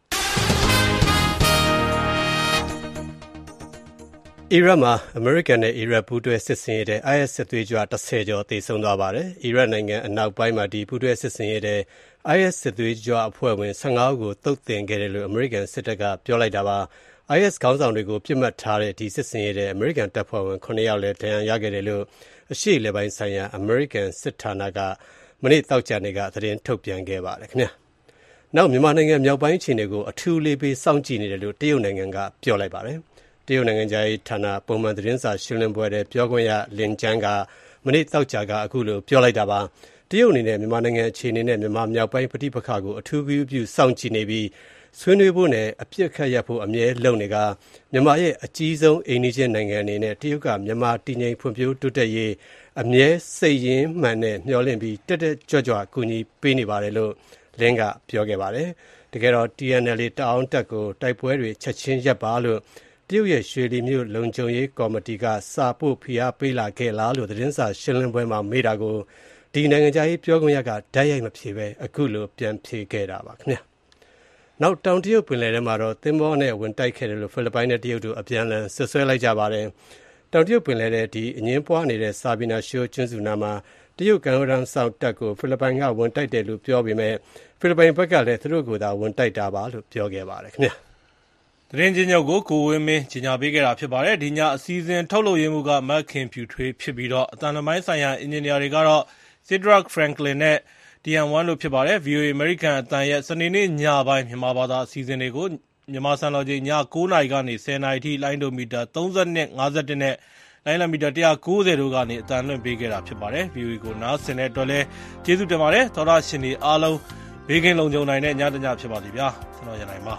အီရတ်မှာအမေရိကန်နဲ့အီရတ်ပူးတွဲစစ်ဆင်ရေးတဲ့ I S စစ်သွေးကြွtenကျော်သေဆုံးသွားပါတယ်။အီရတ်နိုင်ငံအနောက်ပိုင်းမှာဒီပူးတွဲစစ်ဆင်ရေးတဲ့ I S စစ်သွေးကြွအဖွဲ့ဝင်fifteenဦးကိုသုတ်သင်ခဲ့တယ်လို့အမေရိကန်စစ်တပ်ကပြောလိုက်တာပါ။ I S ခေါင်းဆောင်တွေကိုပြစ်မှတ်ထားတဲ့ဒီစစ်ဆင်ရေးတဲ့အမေရိကန်တပ်ဖွဲ့ဝင်sevenယောက်လည်းဒဏ်ရာရခဲ့တယ်လို့အရှေ့အလယ်ပိုင်းဆိုင်ရာအမေရိကန်စစ်ဌာနကမနေ့သောကြာနေ့ကသတင်းထုတ်ပြန်ခဲ့ပါတယ်ခင်ဗျာ။နောက်မြန်မာနိုင်ငံမြောက်ပိုင်းအခြေအနေကိုအထူးလေးပေးစောင့်ကြည့်နေတယ်လို့တရုတ်နိုင်ငံကပြောလိုက်ပါတယ်။တရုတ်နိုင်ငံခြားရေးဌာနပုံမှန်သတင်းစာရှင်းလင်းပွဲတဲ့ပြောခွင့်ရလင်ကျန်းကမနေ့သောကြာကအခုလိုပြောလိုက်တာပါ။တရုတ်အနေနဲ့မြန်မာနိုင်ငံအခြေအနေနဲ့မြန်မာမြောက်ပိုင်းပဋိပက္ခကိုအထူးဂရုပြုစောင့်ကြည့်နေပြီးဆွေးနွေးဖို့နဲ့အပြစ်ခတ်ရဖို့အမြဲလုပ်နေကမြန်မာရဲ့အကြီးဆုံးအိမ်နီးချင်းနိုင်ငံအနေနဲ့တရုတ်ကမြန်မာတည်ငြိမ်ဖွံ့ဖြိုးတိုးတက်ရေးအမြဲစိတ်ရင်းမှန်နဲ့မျှော်လင့်ပြီးတက်တက်ကြွကြွကူညီပေးနေပါတယ်လို့လင်းကပြောခဲ့ပါတယ်။တကယ်တော့ T N L A တအောင်းတပ်ကိုတိုက်ပွဲတွေချက်ချင်းရပ်ပါလို့တရုတ်ရဲ့ရွှေလီမြို့လုံခြုံရေးကော်မတီကစာပို့ဖိအားပေးလာခဲ့လားလို့သတင်းစာရှင်းလင်းပွဲမှာမေးတာကိုဒီနိုင်ငံခြားရေးပြောခွင့်ရကဓာတ်ရိုက်မဖြေပဲအခုလိုပြန်ဖြေခဲ့တာပါခင်ဗျာ။နောက်တောင်တရုတ်ပင်လယ်ထဲမှာတော့သင်္ဘောနဲ့ဝင်တိုက်ခဲ့တယ်လို့ဖိလစ်ပိုင်နဲ့တရုတ်တို့အပြန်အလှန်ဆွဆွဲလိုက်ကြပါတယ်။တောင်တရုတ်ပင်လယ်ထဲဒီအငင်းပွားနေတဲ့ဆာဘီနာရှိုးကျွန်းစုနာမှာတရုတ်ကံရန်ဆောင်တပ်ကိုဖိလစ်ပိုင်ကဝင်တိုက်တယ်လို့ပြောပေမဲ့ဖိလစ်ပိုင်ဘက်ကလည်းသူတို့ကသာဝင်တိုက်တာပါလို့ပြောခဲ့ပါတယ်ခင်ဗျာ။သတင်းချင်းချုပ်ကိုကိုဝင်းမင်းကြီးညာပေးခဲ့တာဖြစ်ပါတယ်။ဒီညအစီအစဉ်ထုတ်လုပ်ရေးမှုကမတ်ခင်ဖြူထွေးဖြစ်ပြီးတော့အတန်လမိုင်းဆိုင်ရာအင်ဂျင်နီယာတွေကတော့ Cedric Franklin နဲ့ D M one လို့ဖြစ်ပါတယ်။ V O A American အတန်ရဲ့စနေနေ့ညပိုင်းမြန်မာဘာသာအစီအစဉ်တွေကိုမြန်မာစံတော်ချိန်ညnineနာရီကနေtenနာရီထိလိုင်းဒိုမီတာthirty-two, fiftyနဲ့လိုင်းလံမီတာone ninetyတို့ကနေအတန်လွှင့်ပေးခဲ့တာဖြစ်ပါတယ်။ V O A ကိုနားဆင်တဲ့အတွက်လည်းကျေးဇူးတင်ပါတယ်။သောတာရှင်တွေအားလုံးဘေးကင်းလုံခြုံနိုင်တဲ့ညတညဖြစ်ပါစေဗျာ။ကျွန်တော်ရနိုင်ပါ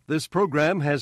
This program has